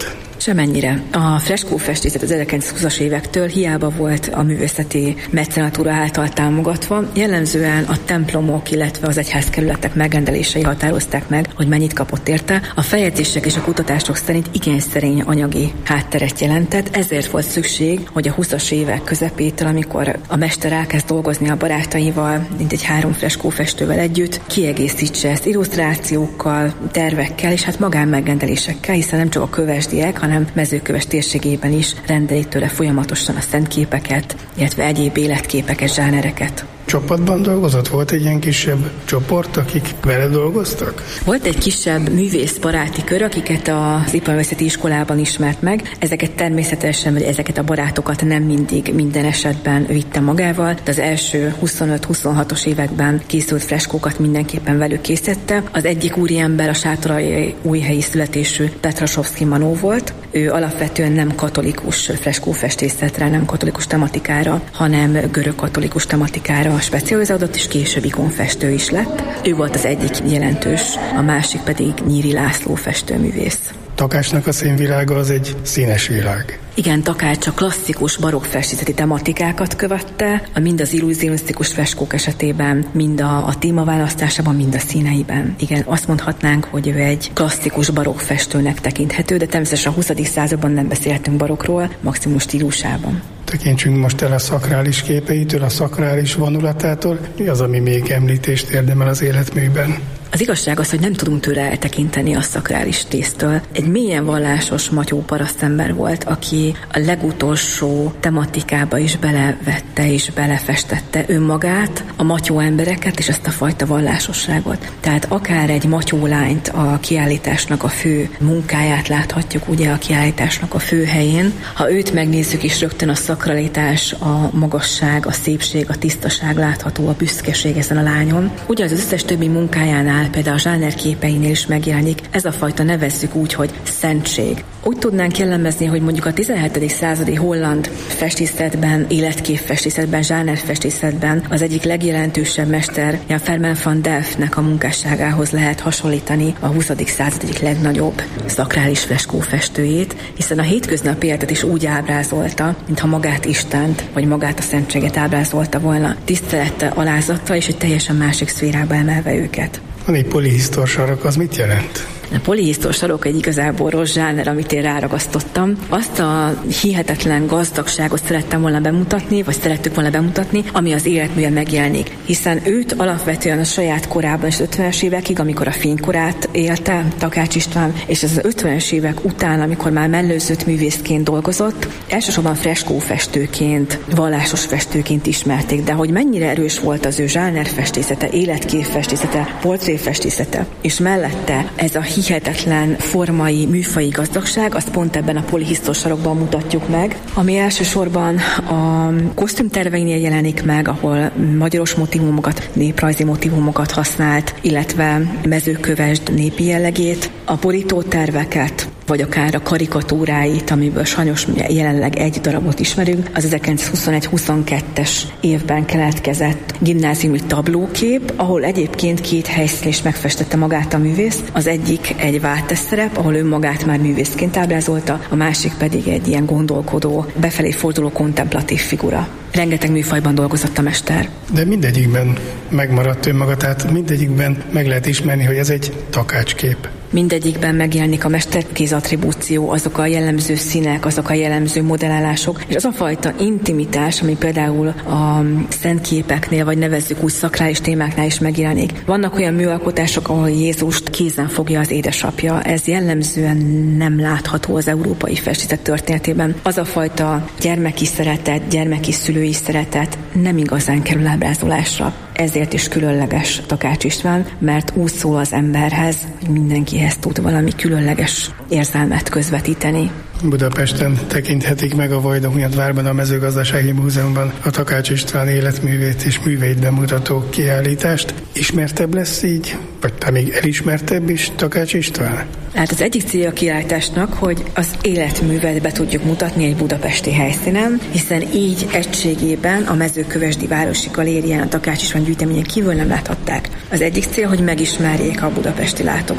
Semennyire. A freskófestészet az ezerkilencszázhúszas évektől hiába volt a művészeti mecenatúra által támogatva, jellemzően a templomok, illetve az egyházkerületek megrendelései határozták meg, hogy mennyit kapott érte. A feljegyzések és a kutatások szerint igen szerény anyagi hátteret jelentett, ezért volt szükség, hogy a húszas évek közepétől, amikor a mester elkezd dolgozni a barátaival, mint egy három freskófestővel együtt, kiegészítse ezt illusztrációkkal, tervekkel, és hát magánmegrendelésekkel, hiszen nem csak a kövesdiek, hanem Mezőköves térségében is rendelik tőle folyamatosan a szentképeket, illetve egyéb életképeket, zsánereket. Csapatban dolgozott? Volt egy ilyen kisebb csoport, akik vele dolgoztak? Volt egy kisebb művészbaráti kör, akiket az iparművészeti iskolában ismert meg. Ezeket természetesen, vagy ezeket a barátokat nem mindig, minden esetben vitte magával, de az első huszonöt-huszonhatos években készült freskókat mindenképpen velük készítette. Az egyik úriember a sátorai újhelyi születésű Petrasovszky Manó volt. Ő alapvetően nem katolikus freskófestészetre, nem katolikus tematikára, hanem görög-katolikus tematikára specializálódott, és később ikonfestő is lett. Ő volt az egyik jelentős, a másik pedig Nyíri László festőművész. Takácsnak a színvilága az egy színes világ. Igen, Takács a klasszikus barokk festészeti tematikákat követte, mind az illúzionisztikus freskók esetében, mind a, a témaválasztásában, mind a színeiben. Igen, azt mondhatnánk, hogy ő egy klasszikus barokk festőnek tekinthető, de természetesen a huszadik században nem beszélhetünk barokkról, maximum stílusában. Tekintsünk most el a szakrális képeitől, a szakrális vonulatától. Mi az, ami még említést érdemel az életműben? Az igazság az, hogy nem tudunk tőle eltekinteni a szakrális tésztől. Egy mélyen vallásos matyó parasztember volt, aki a legutolsó tematikába is belevette és belefestette önmagát, a matyó embereket és ezt a fajta vallásosságot. Tehát akár egy matyó lányt a kiállításnak a fő munkáját láthatjuk, ugye a kiállításnak a fő helyén. Ha őt megnézzük is, rögtön a szakralitás, a magasság, a szépség, a tisztaság látható, a büszkeség ezen a lányon. Ugye az összes többi munkájánál, például a zsánerképeinél is megjelenik ez a fajta, nevezzük úgy, hogy szentség. Úgy tudnánk jellemezni, hogy mondjuk a tizenhetedik századi holland festészetben, életképfestészetben, zsánerfestészetben az egyik legjelentősebb mester, Jan Herman van Delftnek a munkásságához lehet hasonlítani a huszadik század egyik legnagyobb szakrális freskófestőjét, hiszen a hétköznapi életet is úgy ábrázolta, mintha magát Istent, vagy magát a szentséget ábrázolta volna, tisztelettel, alázattal és egy teljesen másik szférába emelve őket. Van egy polihisztor sarok, az mit jelent? A polihisztor sarok egy igazából rossz zsáner, amit én ráragasztottam. Azt a hihetetlen gazdagságot szerettem volna bemutatni, vagy szerettük volna bemutatni, ami az életműben megjelenik. Hiszen őt alapvetően a saját korában és az ötvenes évekig, amikor a fénykorát élte Takács István, és az ötvenes évek után, amikor már mellőzött művészként dolgozott, elsősorban freskófestőként, vallásos festőként ismerték, de hogy mennyire erős volt az ő zsánerfestészete, életképfestészete, portréfestészete, és mellette ez a hihetetlen formai, műfai gazdagság, azt pont ebben a polihisztor sarokban mutatjuk meg, ami elsősorban a kosztümterveinél jelenik meg, ahol magyaros motívumokat, néprajzi motívumokat használt, illetve mezőkövesd népi jellegét, a borítóterveket, vagy akár a karikatúráit, amiből sajnos jelenleg egy darabot ismerünk, az ezerkilencszázhuszonegy-huszonkettes évben keletkezett gimnáziumi tablókép, ahol egyébként két helyszínen is megfestette magát a művész. Az egyik egy váltesz szerep, ahol önmagát már művészként ábrázolta, a másik pedig egy ilyen gondolkodó, befelé forduló kontemplatív figura. Rengeteg műfajban dolgozott a mester. De mindegyikben megmaradt önmaga, tehát mindegyikben meg lehet ismerni, hogy ez egy takácskép. Mindegyikben megjelenik a mesterkéz attribúció, azok a jellemző színek, azok a jellemző modellálások, és az a fajta intimitás, ami például a szentképeknél, vagy nevezzük úgy szakrális témáknál is megjelenik. Vannak olyan műalkotások, ahol Jézust kézen fogja az édesapja. Ez jellemzően nem látható az európai festészet történetében. Az a fajta gyermeki szeretet, gyermeki szülői szeretet nem igazán kerül ábrázolásra. Ezért is különleges Takács István, mert úgy szól az emberhez, hogy mindenkihez tud valami különleges érzelmet közvetíteni. Budapesten tekinthetik meg a Vajdahunyadvárban, a Mezőgazdasági Múzeumban a Takács István életművét és műveit bemutató kiállítást. Ismertebb lesz így, vagy még elismertebb is Takács István? Hát az egyik célja a kiállításnak, hogy az életművet be tudjuk mutatni egy budapesti helyszínen, hiszen így egységében a Mezőkövesdi Városi Galérián a Takács István gyűjteményen kívül nem láthatták. Az egyik cél, hogy megismerjék a budapesti látogatók a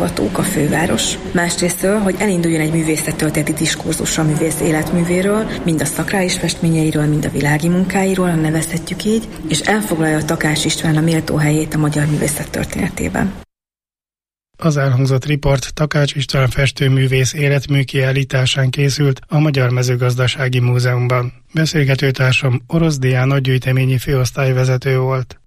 főváros. Másrésztől, hogy elinduljon egy művészettörténeti diskurzus a művész életművéről, mind a szakrális festményeiről, mind a világi munkáiról, nevezhetjük így, és elfoglalja a Takács István a méltó helyét a magyar művészet történetében. Az elhangzott riport Takács István festőművész életmű kiállításán készült a Magyar Mezőgazdasági Múzeumban. Beszélgetőtársam Orosz Diana gyűjteményi főosztályvezető volt.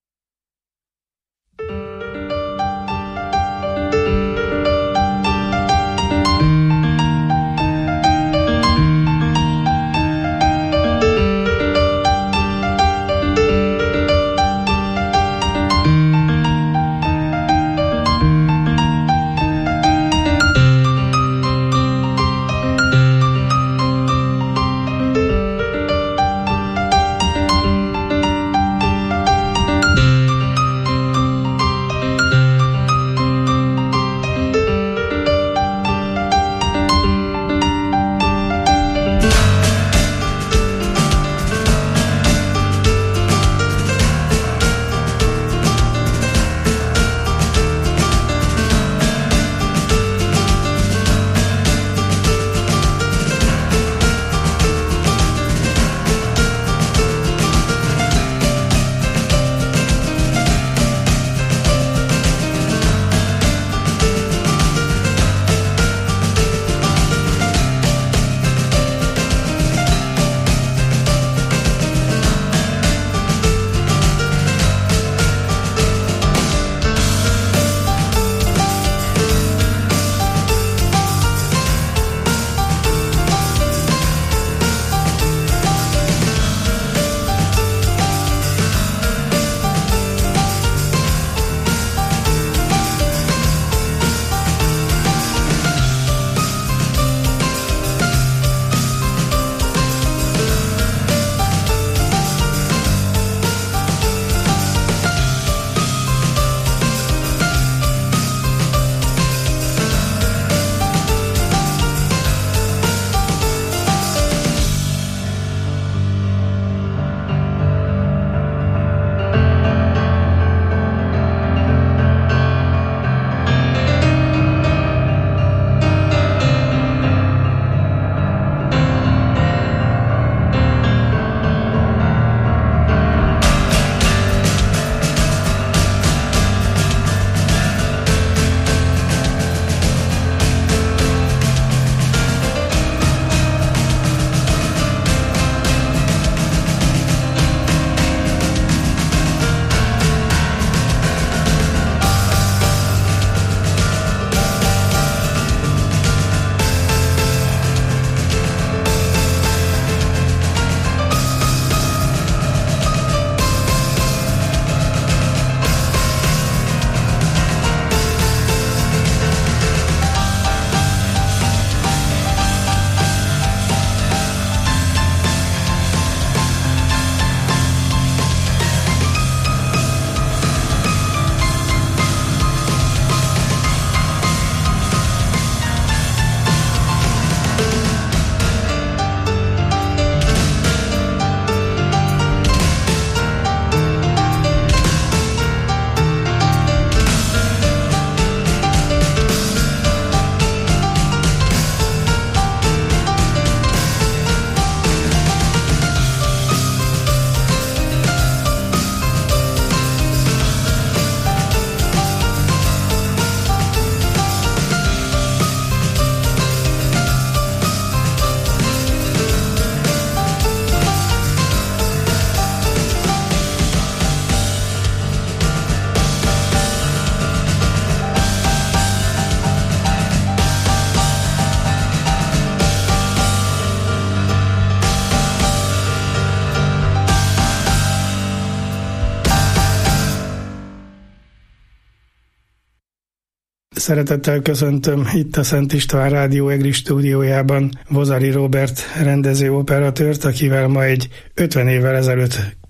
Szeretettel köszöntöm itt a Szent István Rádió EGRI stúdiójában Vozari Róbert rendező operatőrt, akivel ma egy ötven évvel ezelőtt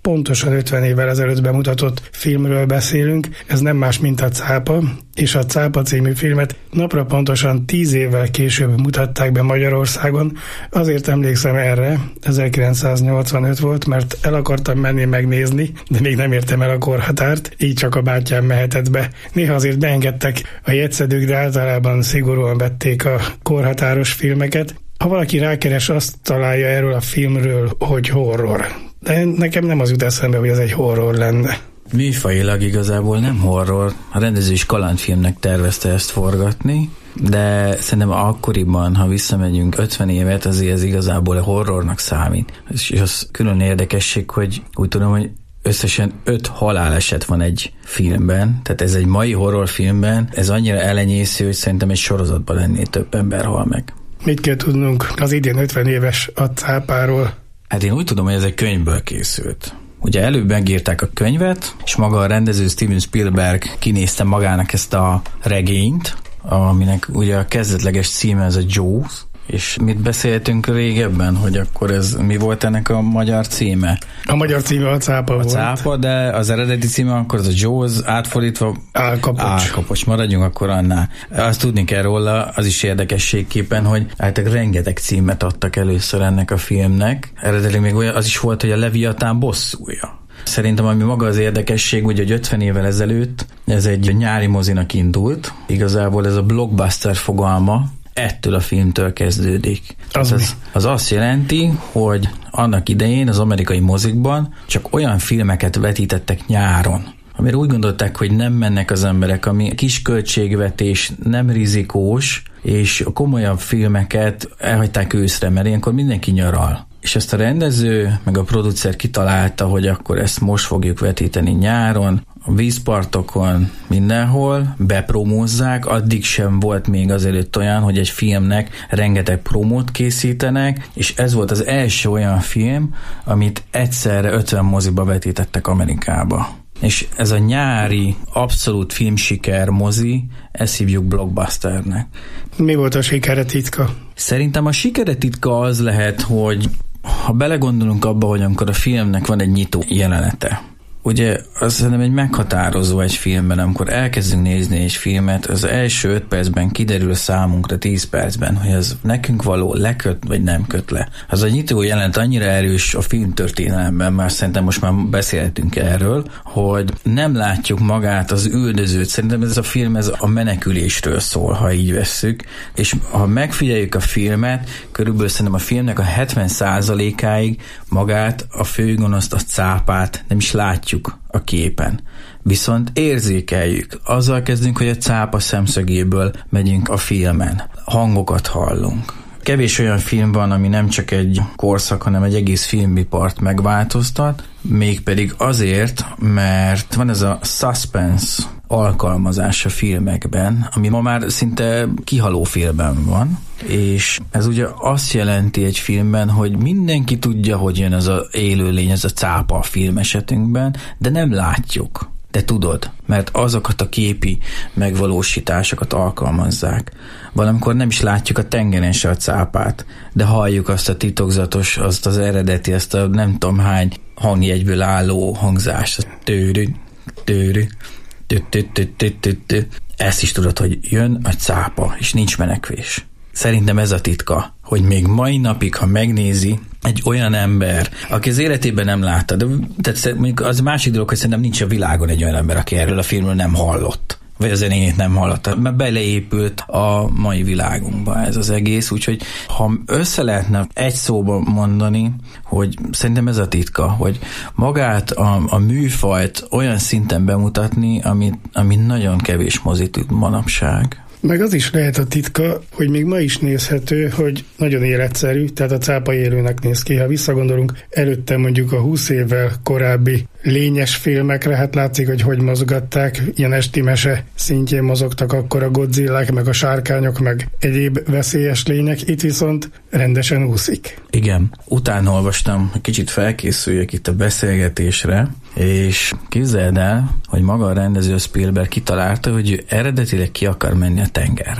pontosan ötven évvel ezelőtt bemutatott filmről beszélünk, ez nem más, mint a Cápa, és a Cápa című filmet napra pontosan tíz évvel később mutatták be Magyarországon. Azért emlékszem erre, ezerkilencszáznyolcvanöt volt, mert el akartam menni megnézni, de még nem értem el a korhatárt, így csak a bátyám mehetett be. Néha azért beengedtek a jegyszedők, de általában szigorúan vették a korhatáros filmeket. Ha valaki rákeres, azt találja erről a filmről, hogy horror. De nekem nem az jut eszembe, hogy ez egy horror lenne. Műfajilag igazából nem horror. A rendező is kalandfilmnek tervezte ezt forgatni, de szerintem akkoriban, ha visszamegyünk ötven évet, azért ez igazából a horrornak számít. És az külön érdekesség, hogy úgy tudom, hogy összesen öt haláleset van egy filmben, tehát ez egy mai horrorfilmben, ez annyira elenyésző, hogy szerintem egy sorozatban lenné több ember hal meg. Mit kell tudnunk az idén ötven éves a Cápáról? Hát én úgy tudom, hogy ez egy könyvből készült. Ugye előbb megírták a könyvet, és maga a rendező Steven Spielberg kinézte magának ezt a regényt, aminek ugye a kezdetleges címe ez a Jaws, és mit beszéltünk régebben, hogy akkor ez mi volt ennek a magyar címe? A magyar címe a Cápa a volt. A Cápa, de az eredeti címe akkor az a Jaws, átfordítva Álkapocs. Álkapocs. Maradjunk akkor annál. Azt tudni kell róla, az is érdekességképpen, hogy általában rengeteg címet adtak először ennek a filmnek. Eredetileg még olyan, az is volt, hogy a Leviatán bosszúja. Szerintem ami maga az érdekesség, ugye, hogy ötven évvel ezelőtt ez egy nyári mozinak indult. Igazából ez a blockbuster fogalma ettől a filmtől kezdődik. Az, az, az azt jelenti, hogy annak idején az amerikai mozikban csak olyan filmeket vetítettek nyáron, amire úgy gondolták, hogy nem mennek az emberek, ami kis költségvetés, nem rizikós, és a komolyabb filmeket elhagyták őszre, mert ilyenkor mindenki nyaral. És ezt a rendező, meg a producer kitalálta, hogy akkor ezt most fogjuk vetíteni nyáron, a vízpartokon, mindenhol, bepromózzák, addig sem volt még azelőtt olyan, hogy egy filmnek rengeteg promót készítenek, és ez volt az első olyan film, amit egyszerre ötven moziba vetítettek Amerikába. És ez a nyári, abszolút filmsiker mozi, ezt hívjuk blockbusternek. Mi volt a sikere titka? Szerintem a sikere titka az lehet, hogy ha belegondolunk abba, hogy amikor a filmnek van egy nyitó jelenete, ugye az szerintem egy meghatározó egy filmben, amikor elkezdünk nézni egy filmet, az első öt percben kiderül számunkra tíz percben, hogy ez nekünk való, leköt vagy nem köt le. Az a nyitó jelenet annyira erős a filmtörténelemben, már szerintem most már beszélhetünk erről, hogy nem látjuk magát az üldözőt. Szerintem ez a film ez a menekülésről szól, ha így vesszük, és ha megfigyeljük a filmet, körülbelül szerintem a filmnek a hetven százalékáig magát, a főgonoszt, a cápát nem is látjuk a képen. Viszont érzékeljük. Azzal kezdünk, hogy a cápa szemszögéből megyünk a filmen. Hangokat hallunk. Kevés olyan film van, ami nem csak egy korszak, hanem egy egész filmipart megváltoztat, mégpedig azért, mert van ez a suspense alkalmazás a filmekben, ami ma már szinte kihaló filmben van, és ez ugye azt jelenti egy filmben, hogy mindenki tudja, hogy jön ez az élőlény, ez a cápa a film esetünkben, de nem látjuk. De tudod, mert azokat a képi megvalósításokat alkalmazzák. Valamikor nem is látjuk a tengeren se a cápát, de halljuk azt a titokzatos, azt az eredeti, azt a nem tudom hány hangjegyből álló hangzást. Tőrű, tőrű, tü-tü-tü-tü-tü. Ezt is tudod, hogy jön a cápa, és nincs menekvés. Szerintem ez a titka, hogy még mai napig, ha megnézi egy olyan ember, aki az életében nem látta, de tehát az másik dolog, hogy szerintem nincs a világon egy olyan ember, aki erről a filmről nem hallott, vagy a zenéjét nem hallotta, mert beleépült a mai világunkba ez az egész, úgyhogy ha össze lehetne egy szóban mondani, hogy szerintem ez a titka, hogy magát a, a műfajt olyan szinten bemutatni, amit, amit nagyon kevés mozi tud manapság. Meg az is lehet a titka, hogy még ma is nézhető, hogy nagyon életszerű, tehát a cápa élőnek néz ki. Ha visszagondolunk előtte mondjuk a húsz évvel korábbi lényes filmekre, hát látszik, hogy hogy mozgatták, ilyen esti mese szintjén mozogtak akkor a Godzillák, meg a sárkányok, meg egyéb veszélyes lények, itt viszont rendesen úszik. Igen, utána olvastam, hogy kicsit felkészüljek itt a beszélgetésre, és képzeld el, hogy maga a rendező Spielberg kitalálta, hogy ő eredetileg ki akar menni a tengerre. A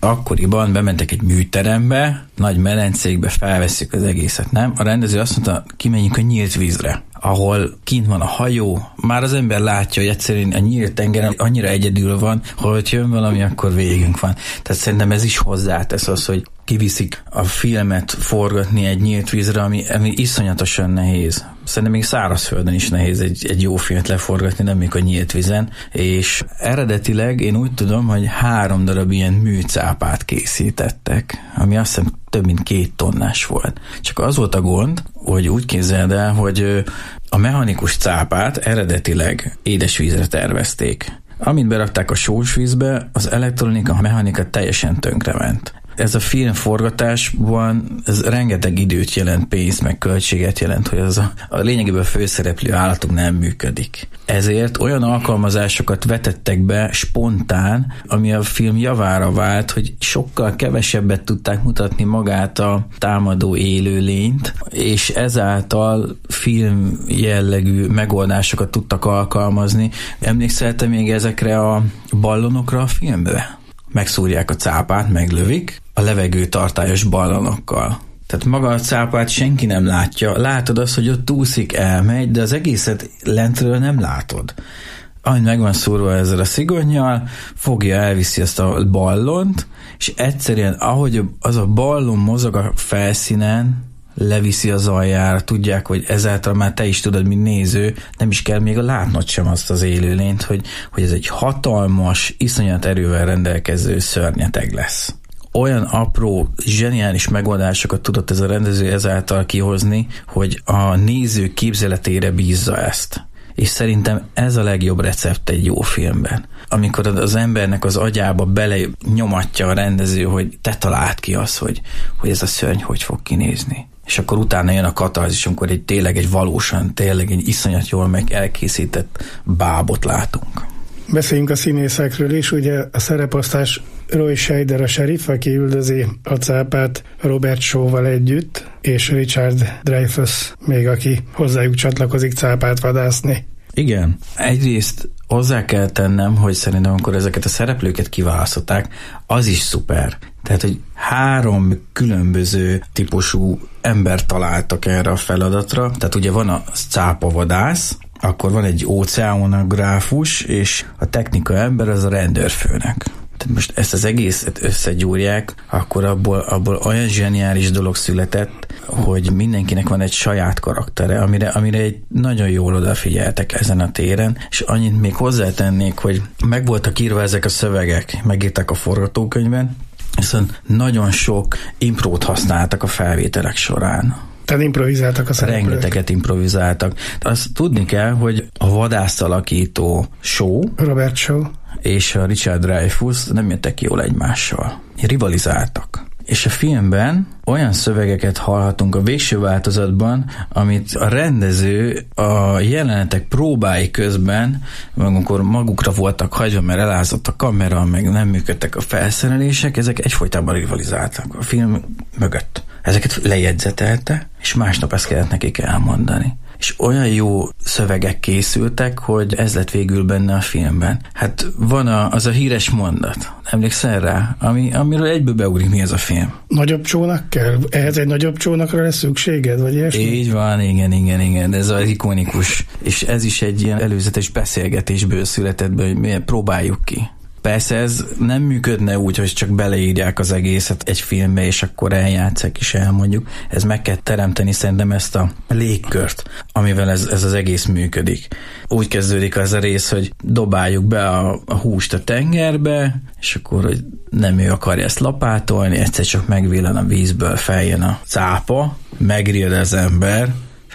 akkoriban bementek egy műterembe, nagy medencékbe, felveszik az egészet, nem? A rendező azt mondta, kimenjünk a nyílt vízre, ahol kint van a hajó, már az ember látja, hogy egyszerűen a nyílt tengeren annyira egyedül van, hogy jön valami, akkor végünk van. Tehát szerintem ez is hozzátesz az, hogy kiviszik a filmet forgatni egy nyílt vízre, ami, ami iszonyatosan nehéz. Szerintem még szárazföldön is nehéz egy, egy jó filmet leforgatni, nem még a nyílt vízen. És eredetileg én úgy tudom, hogy három darab ilyen műcápát készítettek, ami azt hiszem több mint két tonnás volt. Csak az volt a gond, hogy úgy képzeld el, hogy a mechanikus cápát eredetileg édesvízre tervezték. Amint berakták a sós vízbe, az elektronika, a mechanika teljesen tönkrement. Ez a filmforgatásban ez rengeteg időt jelent, pénzt, meg költséget jelent, hogy az a, a lényegében főszereplő állatok nem működik. Ezért olyan alkalmazásokat vetettek be spontán, ami a film javára vált, hogy sokkal kevesebbet tudták mutatni magát a támadó élőlényt, és ezáltal film jellegű megoldásokat tudtak alkalmazni. Emlékszel te még ezekre a ballonokra a filmbe? Megszúrják a cápát, meglövik a levegőtartályos ballonokkal. Tehát maga a cápát senki nem látja. Látod azt, hogy ott úszik, elmegy, de az egészet lentről nem látod. Ahogy meg van szúrva ezzel a szigonnyal, fogja, elviszi ezt a ballont, és egyszerűen, ahogy az a ballon mozog a felszínen, leviszi az aljára, tudják, hogy ezáltal már te is tudod, mint néző, nem is kell még a látnod sem azt az élőlényt, hogy, hogy ez egy hatalmas, iszonyat erővel rendelkező szörnyeteg lesz. Olyan apró, zseniális megoldásokat tudott ez a rendező ezáltal kihozni, hogy a néző képzeletére bízza ezt. És szerintem ez a legjobb recept egy jó filmben. Amikor az embernek az agyába bele nyomatja a rendező, hogy te találd ki azt, hogy, hogy ez a szörny hogy fog kinézni. És akkor utána jön a katarzis, amikor egy tényleg egy valósan, tényleg egy iszonyat jól meg elkészített bábot látunk. Beszéljünk a színészekről is, ugye a szereposztás Roy Scheider a sheriff, aki üldözi a cápát Robert Shaw-val együtt, és Richard Dreyfuss még, aki hozzájuk csatlakozik cápát vadászni. Igen. Egyrészt hozzá kell tennem, hogy szerintem amikor ezeket a szereplőket kiválasztották, az is szuper. Tehát, hogy három különböző típusú ember találtak erre a feladatra. Tehát ugye van a cápavadász, akkor van egy óceánográfus, és a technika ember az a rendőrfőnök. Tehát most ezt az egészet összegyúrják, akkor abból, abból olyan zseniális dolog született, hogy mindenkinek van egy saját karaktere, amire, amire egy nagyon jól odafigyeltek ezen a téren, és annyit még hozzátennék, hogy meg voltak írva ezek a szövegek, megírták a forgatókönyvben, viszont nagyon sok imprót használtak a felvételek során. Tehát improvizáltak a szereplők. Rengeteget improvizáltak. De azt tudni kell, hogy a vadászt alakító Shaw, Robert Shaw és a Richard Dreyfuss nem jöttek jól egymással. Rivalizáltak. És a filmben olyan szövegeket hallhatunk a végső változatban, amit a rendező a jelenetek próbái közben, amikor magukra voltak hagyva, mert elázott a kamera, meg nem működtek a felszerelések, ezek egyfolytában rivalizáltak a film mögött. Ezeket lejegyzetelte, és másnap ezt kellett nekik elmondani. És olyan jó szövegek készültek, hogy ez lett végül benne a filmben. Hát van a, az a híres mondat, emlékszel rá, ami, amiről egyből beugrik, mi ez a film. Nagyobb csónak kell? Ehhez egy nagyobb csónakra lesz szükséged, vagy ilyesmi? Így van, igen, igen, igen, ez az ikonikus. És ez is egy ilyen előzetes beszélgetésből született, hogy mi próbáljuk ki. Persze ez nem működne úgy, hogy csak beleírják az egészet egy filmbe, és akkor eljátszák és elmondjuk. Ez meg kell teremteni szerintem ezt a légkört, amivel ez, ez az egész működik. Úgy kezdődik az a rész, hogy dobáljuk be a, a húst a tengerbe, és akkor, hogy nem ő akarja ezt lapátolni, egyszer csak megvillan a vízből, feljön a cápa, megriad az ember,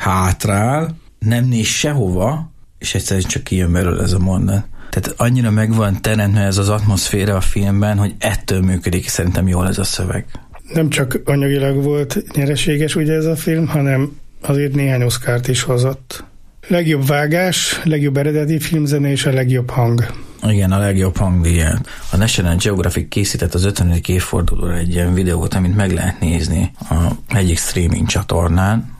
hátrál, nem néz sehova, és egyszerűen csak kijön belőle ez a mondat. Tehát annyira megvan teremtve ez az atmoszféra a filmben, hogy ettől működik szerintem jól ez a szöveg. Nem csak anyagilag volt nyereséges ugye ez a film, hanem azért néhány Oscart is hozott. Legjobb vágás, legjobb eredeti filmzene és a legjobb hang. Igen, a legjobb hangdíjat. A National Geographic készített az ötvenedik évfordulóra egy ilyen videót, amit meg lehet nézni a egyik streaming csatornán,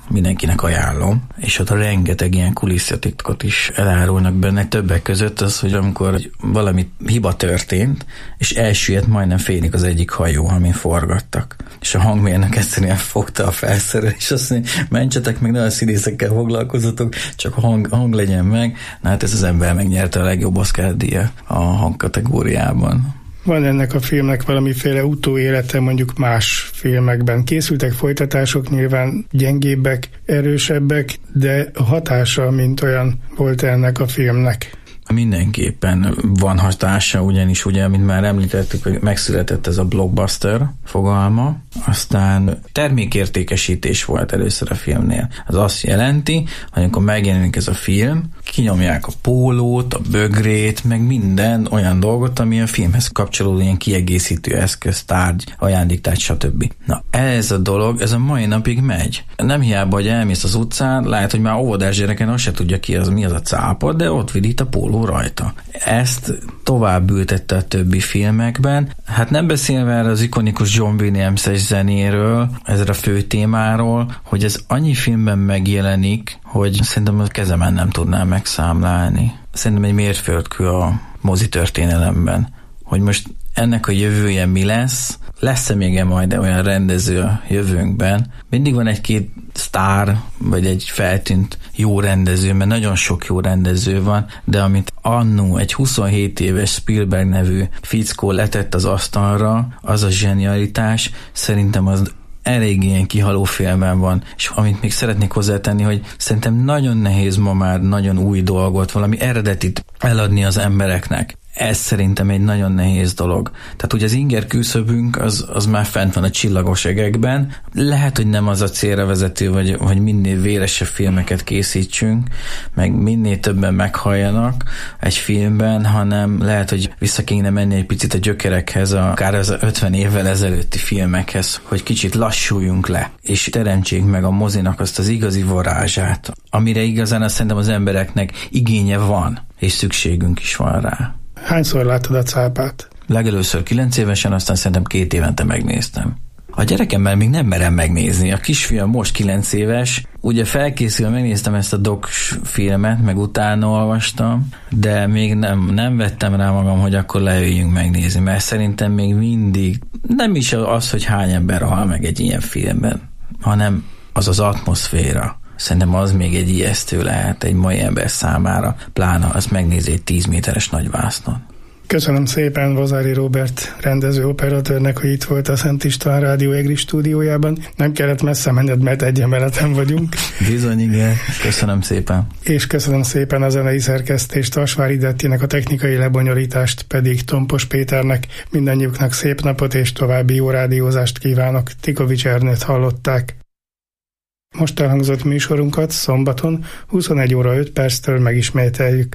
mindenkinek ajánlom, és ott rengeteg ilyen kulisszatitkot is elárulnak benne, többek között az, hogy amikor valami hiba történt, és elsüllyedt majdnem félig az egyik hajó, amin forgattak. És a hangmérnök egyszerűen fogta a felszerelést, és azt mondja, mentsetek meg, ne a színészekkel foglalkozatok, csak a hang, hang legyen meg. Na hát ez az ember megnyerte a legjobb Oscar-díjat a hangkategóriában. Van ennek a filmnek valamiféle utóélete mondjuk más filmekben. Készültek folytatások, nyilván gyengébbek, erősebbek, de a hatása, mint olyan volt ennek a filmnek. Mindenképpen van hatása, ugyanis ugye, mint már említettük, hogy megszületett ez a blockbuster fogalma, aztán termékértékesítés volt először a filmnél. Az azt jelenti, hogy amikor megjelenik ez a film, kinyomják a pólót, a bögrét, meg minden olyan dolgot, ami a filmhez kapcsolódó ilyen kiegészítő eszköz, tárgy, ajándéktárgy, stb. Na, ez a dolog, ez a mai napig megy. Nem hiába, hogy elmész az utcán, lehet, hogy már óvodás gyereken azt se tudja ki, az, mi az a cápa, de ott vidít a póló rajta. Ezt tovább ültette a többi filmekben. Hát nem beszélve erre az ikonikus John Williams-es zenéről, ezzel a fő témáról, hogy ez annyi filmben megjelenik, hogy szerintem a kezemen nem tudnám megszámlálni. Szerintem egy mérföldkő a mozi történelemben, hogy most ennek a jövője mi lesz, lesz-e még majd olyan rendező a jövőnkben. Mindig van egy-két sztár, vagy egy feltűnt jó rendező, mert nagyon sok jó rendező van, de amit annó egy huszonhét éves Spielberg nevű fickó letett az asztalra, az a zsenialitás, szerintem az elég ilyen kihaló filmben van, és amit még szeretnék hozzátenni, hogy szerintem nagyon nehéz ma már nagyon új dolgot, valami eredetit eladni az embereknek. Ez szerintem egy nagyon nehéz dolog. Tehát ugye az inger küszöbünk az, az már fent van a csillagos egekben. Lehet, hogy nem az a célra vezető, vagy, hogy minél véresebb filmeket készítsünk, meg minél többen meghalljanak egy filmben, hanem lehet, hogy vissza kéne menni egy picit a gyökerekhez, akár az ötven évvel ezelőtti filmekhez, hogy kicsit lassuljunk le, és teremtsék meg a mozinak azt az igazi varázsát, amire igazán azt szerintem az embereknek igénye van, és szükségünk is van rá. Hányszor láttad a cápát? Legelőször kilenc évesen, aztán szerintem két évente megnéztem. A gyerekemmel még nem merem megnézni. A kisfiam most kilenc éves, ugye felkészülve megnéztem ezt a doks filmet, meg utána olvastam, de még nem, nem vettem rá magam, hogy akkor leüljünk megnézni, mert szerintem még mindig nem is az, hogy hány ember hal meg egy ilyen filmben, hanem az az atmoszféra. Szerintem az még egy ijesztő lehet egy mai ember számára, pláne azt megnézi egy tíz méteres nagyvásznon. Köszönöm szépen Vazári Róbert rendező operatőrnek, hogy itt volt a Szent István Rádió EGRI stúdiójában. Nem kellett messze menned, mert egy emeleten vagyunk. Bizony, igen. Köszönöm szépen. És köszönöm szépen a zenei szerkesztést, Vasvári Dettinek, a technikai lebonyolítást pedig Tompos Péternek. Mindannyiuknak szép napot és további jó rádiózást kívánok. Tikovics Ernőt hallották. Most elhangzott műsorunkat szombaton huszonegy óra öt perctől megismételjük.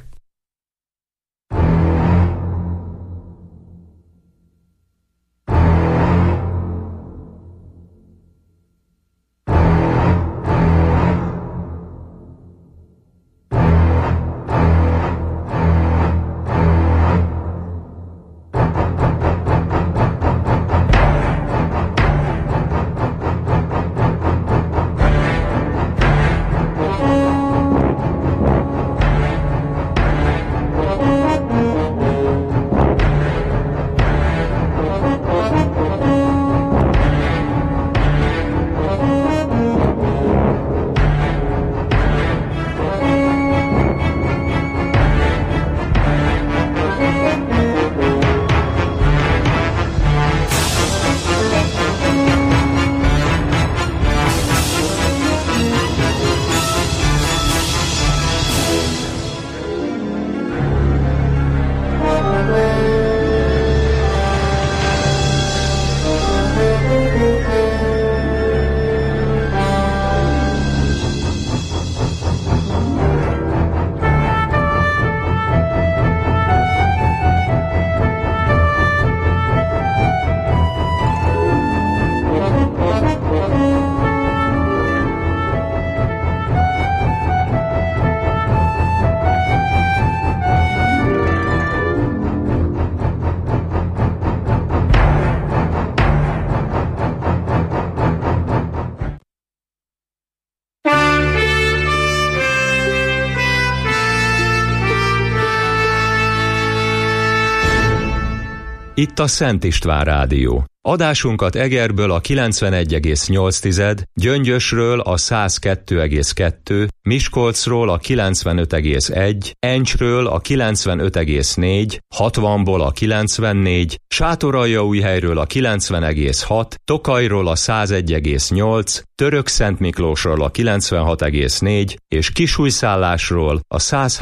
Itt a Szent István Rádió. Adásunkat Egerből a kilencvenegy egész nyolc, Gyöngyösről a száz kettő egész kettő, Miskolcról a kilencvenöt egész egy, Encsről a kilencvenöt egész négy, hatvanból a kilencvennégy, Sátoraljaújhelyről a kilencven egész hat, Tokajról a száz egy egész nyolc, Törökszentmiklósról a kilencvenhat egész négy és Kisújszállásról a száz